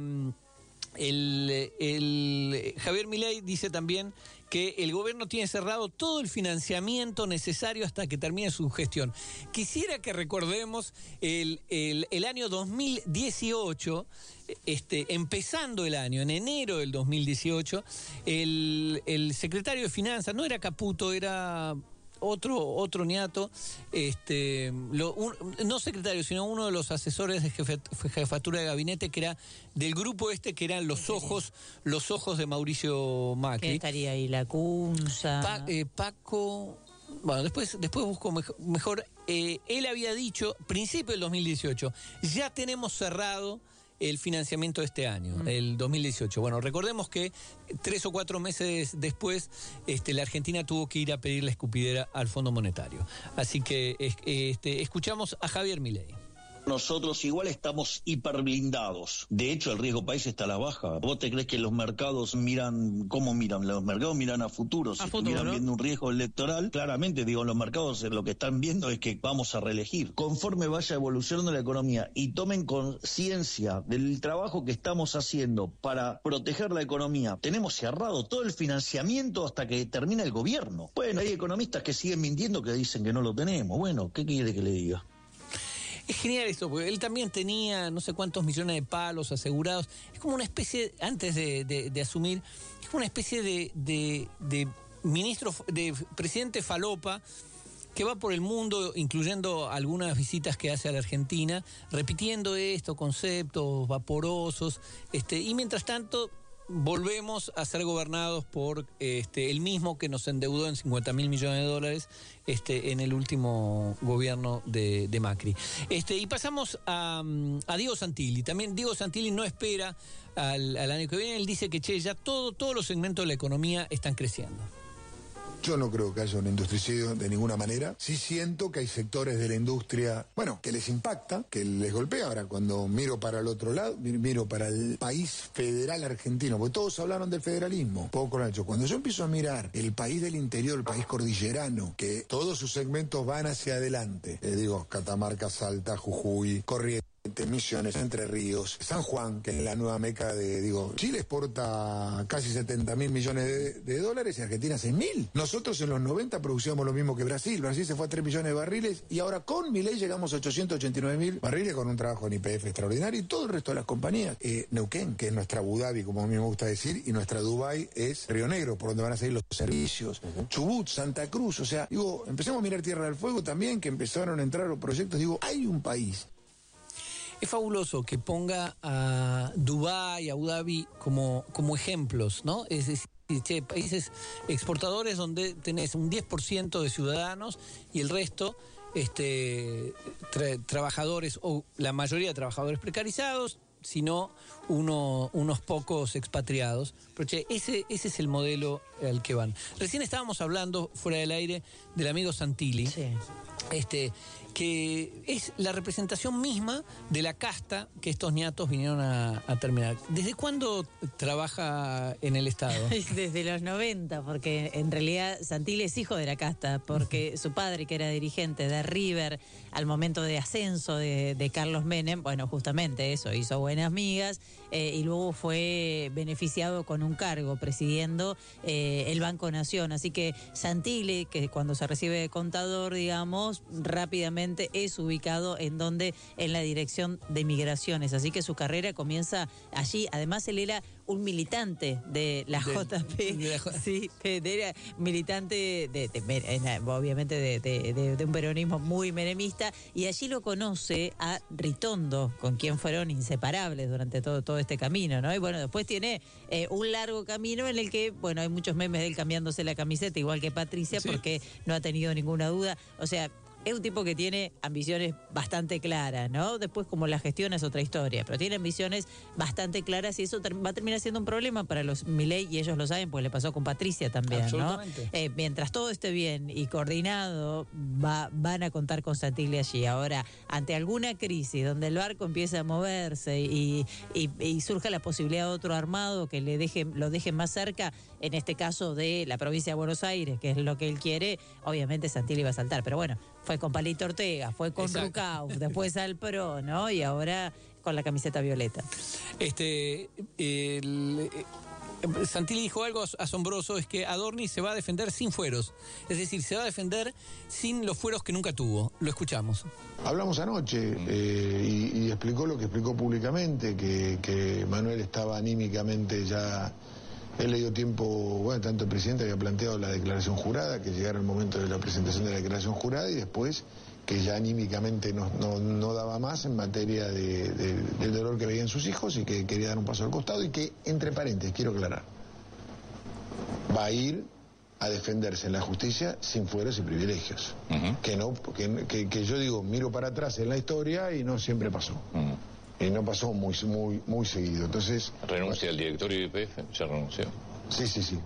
El, el Javier Milei dice también que el gobierno tiene cerrado todo el financiamiento necesario hasta que termine su gestión. Quisiera que recordemos el, el, el año dos mil dieciocho, este, empezando el año, en enero del dos mil dieciocho, el, el secretario de Finanzas, no era Caputo, era otro otro niato, este, lo, un, no secretario, sino uno de los asesores de jefe, jefatura de gabinete, que era del grupo este, que eran los ojos, los ojos de Mauricio Macri. ¿Qué estaría ahí? La Cunza. Pa, eh, Paco. Bueno, después, después busco mejor. mejor eh, él había dicho, principio del dos mil dieciocho, ya tenemos cerrado el financiamiento de este año, mm. el dos mil dieciocho. Bueno, recordemos que tres o cuatro meses después, este, la Argentina tuvo que ir a pedir la escupidera al Fondo Monetario. Así que este, escuchamos a Javier Milei. Nosotros igual estamos hiperblindados. De hecho, el riesgo país está a la baja. ¿Vos te crees que los mercados miran, cómo miran? Los mercados miran a futuro. Si estuvieran viendo un riesgo electoral, claramente, digo, los mercados lo que están viendo es que vamos a reelegir. Conforme vaya evolucionando la economía y tomen conciencia del trabajo que estamos haciendo para proteger la economía, tenemos cerrado todo el financiamiento hasta que termine el gobierno. Bueno, hay economistas que siguen mintiendo, que dicen que no lo tenemos. Bueno, ¿qué quiere que le diga? Es genial esto, porque él también tenía no sé cuántos millones de palos asegurados. Es como una especie, antes de, de, de asumir, es como una especie de, de, de ministro, de presidente falopa, que va por el mundo, incluyendo algunas visitas que hace a la Argentina, repitiendo estos conceptos vaporosos, este, y mientras tanto volvemos a ser gobernados por este, el mismo que nos endeudó en cincuenta mil millones de dólares este, en el último gobierno de, de Macri. Este, y pasamos a, a Diego Santilli. También Diego Santilli no espera al, al año que viene. Él dice que che, ya todo, todos los segmentos de la economía están creciendo. Yo no creo que haya un industricidio de ninguna manera. Sí siento que hay sectores de la industria, bueno, que les impacta, que les golpea. Ahora, cuando miro para el otro lado, miro para el país federal argentino, porque todos hablaron del federalismo, poco lo han hecho. Cuando yo empiezo a mirar el país del interior, el país cordillerano, que todos sus segmentos van hacia adelante, eh, digo, Catamarca, Salta, Jujuy, Corrientes, Misiones, Entre Ríos, San Juan, que es la nueva meca de, digo, Chile exporta casi setenta mil millones de, de dólares y Argentina seis mil. Nosotros en los noventa producíamos lo mismo que Brasil. Brasil se fue a tres millones de barriles y ahora con Milei llegamos a ochocientos ochenta y nueve mil barriles con un trabajo en I P F extraordinario y todo el resto de las compañías. Eh, Neuquén, que es nuestra Abu Dhabi, como a mí me gusta decir, y nuestra Dubái es Río Negro, por donde van a salir los servicios. Uh-huh. Chubut, Santa Cruz, o sea, digo, empecemos a mirar Tierra del Fuego también, que empezaron a entrar los proyectos. Digo, hay un país. Es fabuloso que ponga a Dubái, a Abu Dhabi como, como ejemplos, ¿no? Es decir, che, países exportadores donde tenés un diez por ciento de ciudadanos y el resto este, tra- trabajadores, o la mayoría de trabajadores precarizados, sino uno, unos pocos expatriados. Pero che, ese, ese es el modelo al que van. Recién estábamos hablando, fuera del aire, del amigo Santilli. Sí. Este, que es la representación misma de la casta que estos ñatos vinieron a, a terminar. ¿Desde cuándo trabaja en el Estado? Desde los noventa, porque en realidad Santilli es hijo de la casta, porque su padre, que era dirigente de River al momento de ascenso de, de Carlos Menem, bueno, justamente eso, hizo buenas migas eh, y luego fue beneficiado con un cargo presidiendo eh, el Banco Nación. Así que Santilli, que cuando se recibe de contador, digamos, rápidamente actualmente es ubicado en donde, en la dirección de migraciones. Así que su carrera comienza allí. Además, él era un militante de la Del- J P, de la J- sí, era militante de, de- de- obviamente de, de- de- de un peronismo muy menemista, y allí lo conoce a Ritondo, con quien fueron inseparables durante todo, todo este camino, ¿no? Y bueno, después tiene eh, un largo camino en el que, bueno, hay muchos memes de él cambiándose la camiseta, igual que Patricia, Sí. porque no ha tenido ninguna duda. O sea, es un tipo que tiene ambiciones bastante claras, ¿no? Después, como la gestión es otra historia, pero tiene ambiciones bastante claras, y eso ter- va a terminar siendo un problema para los Milei, y ellos lo saben, pues le pasó con Patricia también, ¿no? Absolutamente. Eh, mientras todo esté bien y coordinado, va- van a contar con Santilli allí. Ahora, ante alguna crisis donde el barco empieza a moverse y, y, y surja la posibilidad de otro armado que le deje, lo deje más cerca, en este caso de la provincia de Buenos Aires, que es lo que él quiere, obviamente Santilli va a saltar. Pero bueno, fue con Palito Ortega, fue con Exacto. Rucauf, después al Pro, ¿no? Y ahora con la camiseta violeta. Este, el, eh, Santilli dijo algo as- asombroso, es que Adorni se va a defender sin fueros. Es decir, se va a defender sin los fueros que nunca tuvo. Lo escuchamos. Hablamos anoche eh, y, y explicó lo que explicó públicamente, que, que Manuel estaba anímicamente ya. Él le dio tiempo, bueno, tanto el presidente había planteado la declaración jurada, que llegara el momento de la presentación de la declaración jurada, y después que ya anímicamente no, no, no daba más en materia de, de- del dolor que veían sus hijos, y que quería dar un paso al costado, y que, entre paréntesis, quiero aclarar, va a ir a defenderse en la justicia sin fueros y privilegios. Que no, que, que- que yo digo, miro para atrás en la historia y no siempre pasó. Y no pasó muy, muy, muy seguido. Entonces. Renuncia al directorio de I P F, ya renunció. Sí, sí, sí.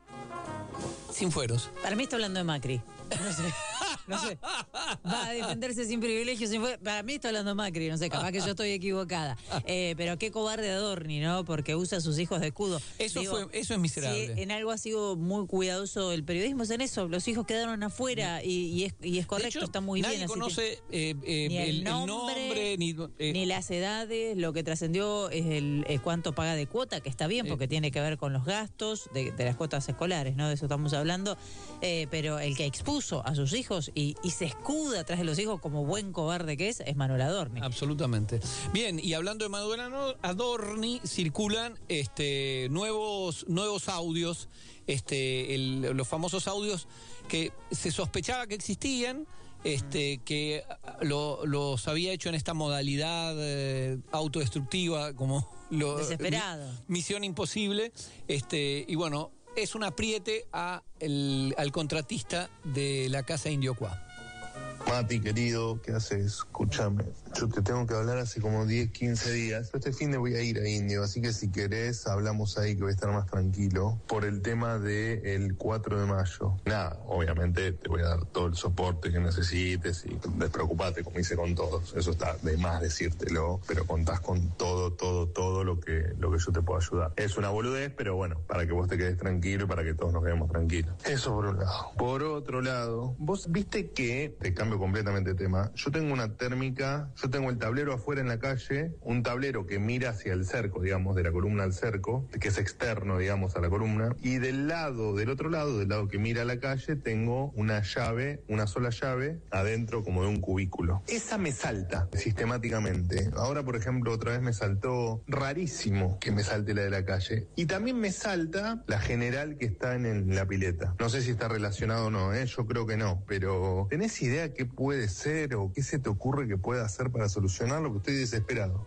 Sin fueros. Para mí está hablando de Macri. No sé. No sé. Va a defenderse sin privilegios. Sin fue- Para mí está hablando de Macri. No sé, capaz que yo estoy equivocada. Eh, pero qué cobarde Adorni, ¿no? Porque usa a sus hijos de escudo. Eso Digo, fue, eso es miserable. Si en algo ha sido muy cuidadoso el periodismo, es en eso. Los hijos quedaron afuera y, y es, y es correcto, De hecho, está muy nadie bien. así conoce eh, eh, ni el el, el nombre, nombre, ni, eh, ni las edades. Lo que trascendió es el, el cuánto paga de cuota, que está bien porque tiene que ver con los gastos de, de las cuotas escolares, ¿no? De eso estamos hablando. Eh, pero el que expuso a sus hijos y, y se escuda atrás de los hijos como buen cobarde que es, es Manuel Adorni. Absolutamente. Bien, y hablando de Manuel Adorni, circulan este, nuevos, nuevos audios, este, el- los famosos audios que se sospechaba que existían, este, que lo- los había hecho en esta modalidad eh, autodestructiva, como lo, Desesperado. mi- Misión Imposible, este, y bueno, es un apriete a el- al contratista de la Casa Indiocuá. Mati, querido, ¿qué haces? Escúchame, yo te tengo que hablar hace como diez, quince días. Este fin de voy a ir a Indio, así que si querés hablamos ahí que voy a estar más tranquilo por el tema del cuatro de mayo. Nada, obviamente te voy a dar todo el soporte que necesites y despreocupate, como hice con todos. Eso está de más decírtelo, pero contás con todo, todo, todo lo que, lo que yo te puedo ayudar. Es una boludez, pero bueno, para que vos te quedes tranquilo y para que todos nos quedemos tranquilos. Eso por un lado. Por otro lado, vos viste que, te cambio completamente de tema, yo tengo una térmica, yo tengo el tablero afuera en la calle, un tablero que mira hacia el cerco, digamos, de la columna al cerco, que es externo, digamos, a la columna, y del lado, del otro lado, del lado que mira a la calle, tengo una llave, una sola llave, adentro como de un cubículo. Esa me salta sistemáticamente. Ahora, por ejemplo, otra vez me saltó, rarísimo que me salte la de la calle. Y también me salta la general que está en, el- en la pileta. No sé si está relacionado o no, ¿eh? Yo creo que no, pero ¿tenés idea qué puede ser o qué se te ocurre que pueda hacer para solucionarlo? Que estoy desesperado.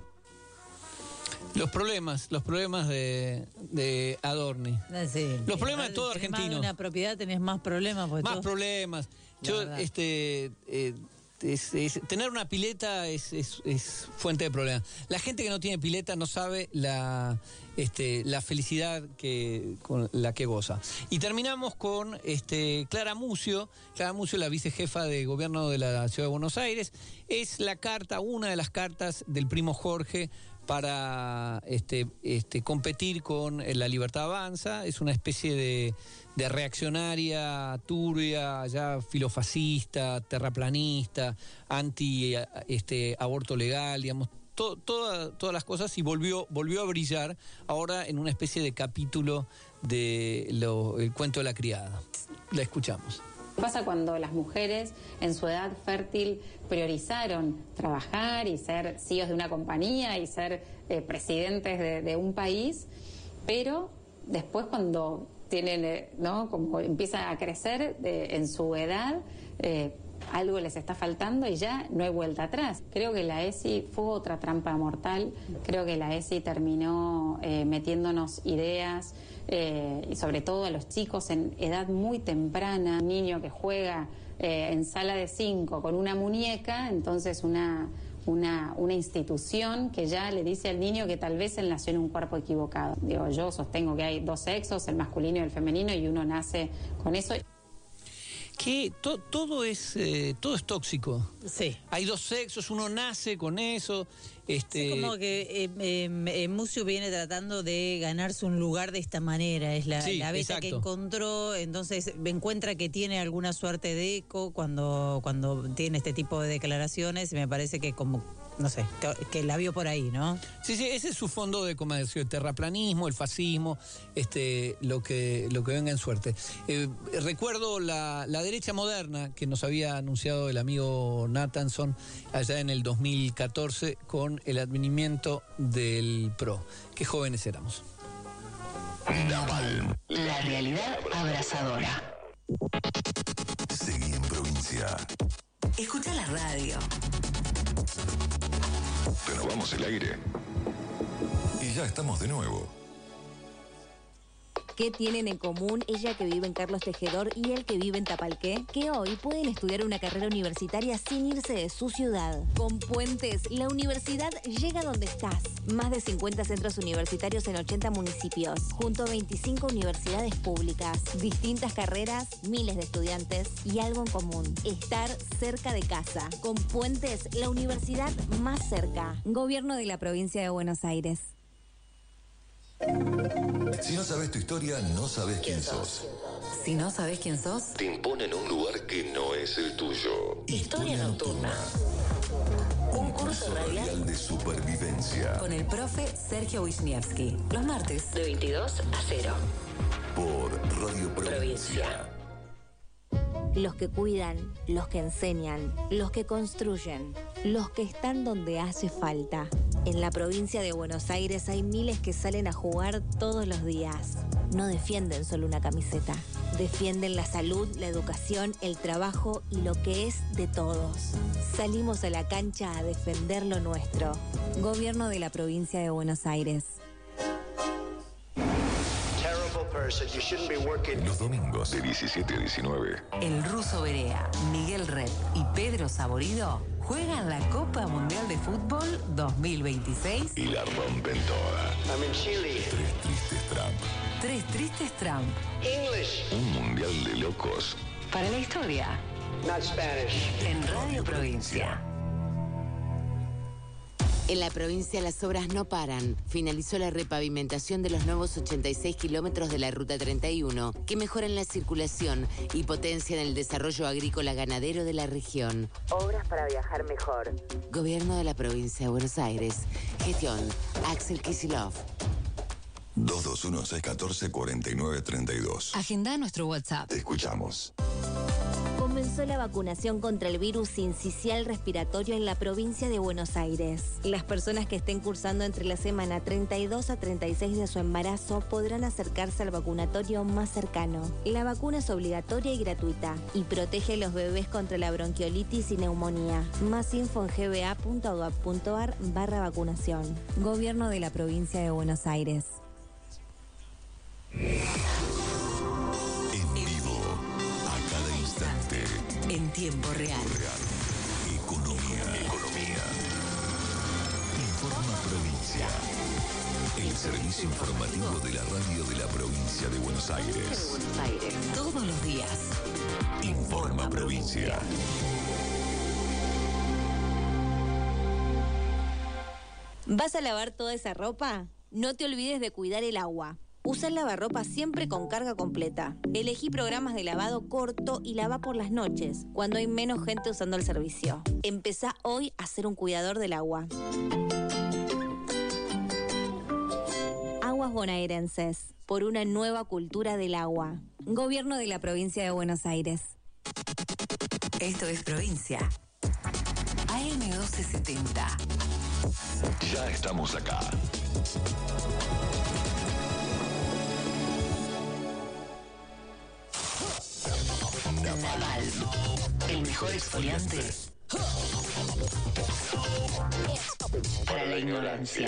Los problemas, los problemas de, de Adorni. Ah, sí. Los problemas de todo Tenés más argentino. de una propiedad tenés más problemas. porque Más todos- problemas. La Yo, verdad. este, eh, es- es- tener una pileta es, es- es fuente de problemas. La gente que no tiene pileta no sabe la, este, la felicidad que, con la que goza. Y terminamos con este, Clara Mucio. Clara Mucio, la vicejefa de gobierno de la Ciudad de Buenos Aires. Es la carta, una de las cartas del primo Jorge para este, este, competir con eh, La Libertad Avanza. Es una especie de, de reaccionaria, turbia, ya filofascista, terraplanista, anti eh, este, aborto legal, digamos, to- toda- todas las cosas, y volvió, volvió a brillar ahora en una especie de capítulo de lo- el cuento de la criada. La escuchamos. ¿Qué pasa cuando las mujeres en su edad fértil priorizaron trabajar y ser C E Os de una compañía y ser eh, presidentes de, de un país, pero después cuando tienen, eh, ¿no? Como empieza a crecer eh, en su edad, eh, algo les está faltando y ya no hay vuelta atrás? Creo que la E S I fue otra trampa mortal. Creo que la E S I terminó eh, metiéndonos ideas, eh, y sobre todo a los chicos en edad muy temprana. Un niño que juega eh, en sala de cinco con una muñeca, entonces una, una, una institución que ya le dice al niño que tal vez él nació en un cuerpo equivocado. Digo, yo sostengo que hay dos sexos, el masculino y el femenino, y uno nace con eso. Que to, todo es eh, todo es tóxico. Sí. Hay dos sexos, uno nace con eso. Este... Es como que eh, eh, Mucio viene tratando de ganarse un lugar de esta manera. Es la, Sí, la beta exacto. que encontró, entonces encuentra que tiene alguna suerte de eco cuando, cuando tiene este tipo de declaraciones. Me parece que como, no sé, que, que la vio por ahí, ¿no? Sí, sí, ese es su fondo de comercio, el terraplanismo, el fascismo, este, lo que lo que venga en suerte. Eh, recuerdo la, la derecha moderna que nos había anunciado el amigo Nathanson allá en el dos mil catorce con el advenimiento del P R O. Qué jóvenes éramos. Naval, la realidad abrazadora. Seguí en provincia. Escucha la radio. Renovamos el aire. Y ya estamos de nuevo. ¿Qué tienen en común ella que vive en Carlos Tejedor y él que vive en Tapalqué? Que hoy pueden estudiar una carrera universitaria sin irse de su ciudad. Con Puentes, la universidad llega donde estás. Más de cincuenta centros universitarios en ochenta municipios, junto a veinticinco universidades públicas. Distintas carreras, miles de estudiantes y algo en común: estar cerca de casa. Con Puentes, la universidad más cerca. Gobierno de la provincia de Buenos Aires. Si no sabes tu historia, no sabes quién sos. Si no sabes quién sos, Te imponen un lugar que no es el tuyo. Historia Nocturna. Un curso radial de supervivencia. con el profe Sergio Wisniewski. Los martes de veintidós a cero. Por Radio Provincia. Los que cuidan, los que enseñan, los que construyen, los que están donde hace falta. En la provincia de Buenos Aires hay miles que salen a jugar todos los días. No defienden solo una camiseta. Defienden la salud, la educación, el trabajo y lo que es de todos. Salimos a la cancha a defender lo nuestro. Gobierno de la provincia de Buenos Aires. Los domingos de diecisiete a diecinueve. El Ruso Berea, Miguel Red y Pedro Saborido juegan la Copa Mundial de Fútbol dos mil veintiséis. Y la rompen toda. I'm in Chile. Tres tristes Trump. Tres tristes Trump. English. Un mundial de locos. Para la historia. Not Spanish. En Radio Provincia. En la provincia las obras no paran. Finalizó la repavimentación de los nuevos ochenta y seis kilómetros de la Ruta treinta y uno, que mejoran la circulación y potencian el desarrollo agrícola ganadero de la región. Obras para viajar mejor. Gobierno de la provincia de Buenos Aires. Gestión Axel Kicillof. dos dos uno, seis uno cuatro, cuatro nueve tres dos. Agenda nuestro WhatsApp. Te escuchamos. Comenzó la vacunación contra el virus sincicial respiratorio en la provincia de Buenos Aires. Las personas que estén cursando entre la semana treinta y dos a treinta y seis de su embarazo podrán acercarse al vacunatorio más cercano. La vacuna es obligatoria y gratuita y protege a los bebés contra la bronquiolitis y neumonía. Más info en gba.gov.ar barra vacunación. Gobierno de la provincia de Buenos Aires. En vivo, a cada instante. En tiempo real. Economía. Economía. Informa Provincia. El servicio informativo de la radio de la provincia de Buenos Aires. Buenos Aires. Todos los días. Informa Provincia. ¿Vas a lavar toda esa ropa? No te olvides de cuidar el agua. Usa el lavarropa siempre con carga completa. Elegí programas de lavado corto y lava por las noches, cuando hay menos gente usando el servicio. Empezá hoy a ser un cuidador del agua. Aguas bonaerenses, por una nueva cultura del agua. Gobierno de la provincia de Buenos Aires. Esto es Provincia. A M doce setenta. Ya estamos acá. Naval, el mejor exfoliante para la ignorancia.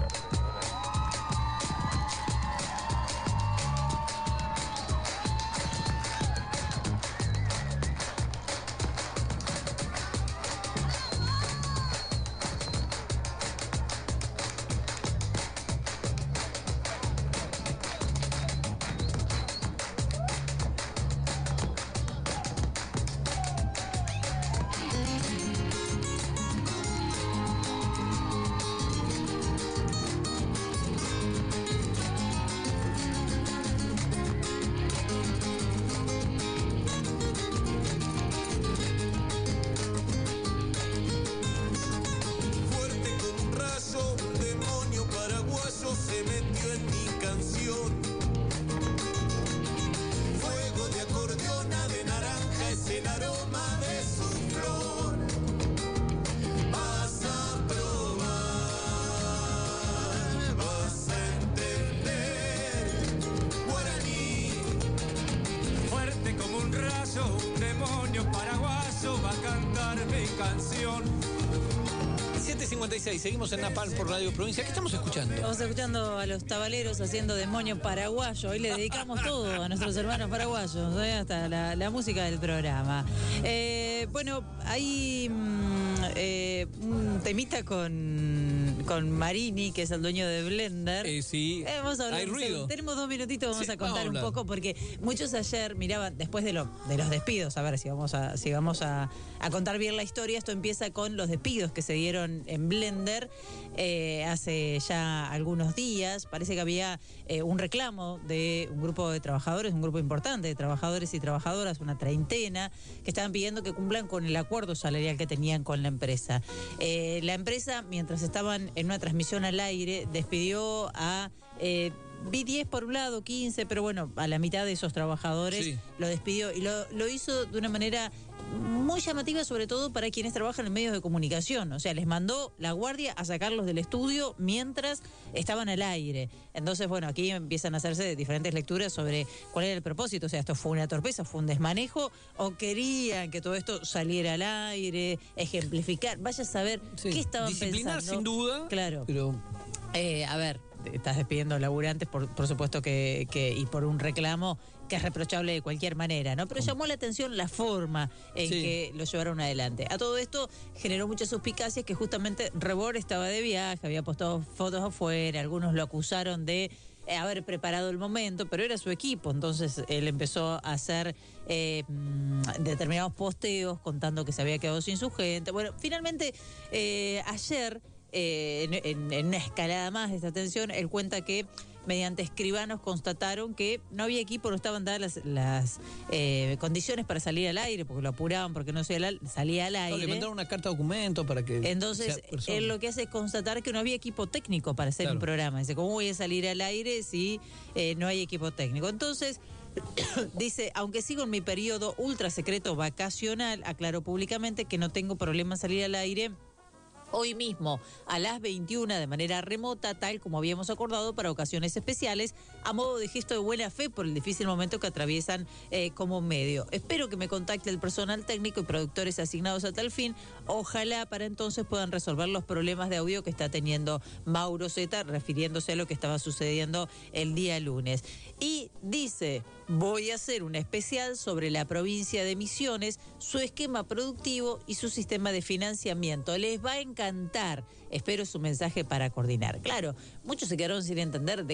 Seguimos en Napalm por Radio Provincia. ¿Qué estamos escuchando? Estamos escuchando a los tabaleros haciendo Demonio Paraguayo. Hoy le dedicamos todo a nuestros hermanos paraguayos, ¿eh? Hasta la, la música del programa. Eh, bueno, hay mm, eh, un temita con, con Marini, que es el dueño de Blender. Eh, sí, eh, vamos a hablar, hay ruido. Tenemos dos minutitos, vamos Sí, a contar vamos a un poco, porque muchos ayer miraban, después de, lo, de los despidos, a ver si vamos a, si vamos a, a contar bien la historia. Esto empieza con los despidos que se dieron en Blender. Eh, hace ya algunos días. Parece que había eh, un reclamo de un grupo de trabajadores, un grupo importante de trabajadores y trabajadoras, una treintena, que estaban pidiendo que cumplan con el acuerdo salarial que tenían con la empresa. Eh, la empresa, mientras estaban en una transmisión al aire, despidió a... Eh, Vi diez por un lado, quince, pero bueno, a la mitad de esos trabajadores sí. lo despidió y lo, lo hizo de una manera muy llamativa, sobre todo para quienes trabajan en medios de comunicación. O sea, les mandó la guardia a sacarlos del estudio mientras estaban al aire. Entonces, bueno, aquí empiezan a hacerse diferentes lecturas sobre cuál era el propósito. O sea, esto fue una torpeza, fue un desmanejo, o querían que todo esto saliera al aire, ejemplificar. Vaya a saber sí. qué estaban Disciplinar, pensando. sin duda. Claro. Pero... Eh, a ver, estás despidiendo laburantes, por, por supuesto que, que y por un reclamo que es reprochable de cualquier manera, ¿no? Pero llamó la atención la forma en sí. que lo llevaron adelante. A todo esto generó muchas suspicacias, que justamente Rebord estaba de viaje, había postado fotos afuera, algunos lo acusaron de haber preparado el momento, pero era su equipo, entonces él empezó a hacer eh, determinados posteos contando que se había quedado sin su gente. Bueno, finalmente eh, ayer... Eh, en, en una escalada más de esta tensión, él cuenta que mediante escribanos constataron que no había equipo, no estaban dadas las, las eh, condiciones para salir al aire, porque lo apuraban, porque no salía al aire. No, le mandaron una carta de documento para que... Entonces, él lo que hace es constatar que no había equipo técnico para hacer claro. un programa. Dice, ¿cómo voy a salir al aire si eh, no hay equipo técnico? Entonces... Dice, aunque sigo en mi periodo ultra secreto vacacional, aclaro públicamente que no tengo problema en salir al aire hoy mismo a las veintiuna de manera remota, tal como habíamos acordado, para ocasiones especiales, a modo de gesto de buena fe por el difícil momento que atraviesan eh, como medio. Espero que me contacte el personal técnico y productores asignados a tal fin. Ojalá para entonces puedan resolver los problemas de audio que está teniendo Mauro Zeta, refiriéndose a lo que estaba sucediendo el día lunes. Y dice, voy a hacer un especial sobre la provincia de Misiones, su esquema productivo y su sistema de financiamiento. Les va a encantar. Espero su mensaje para coordinar. Claro, muchos se quedaron sin entender de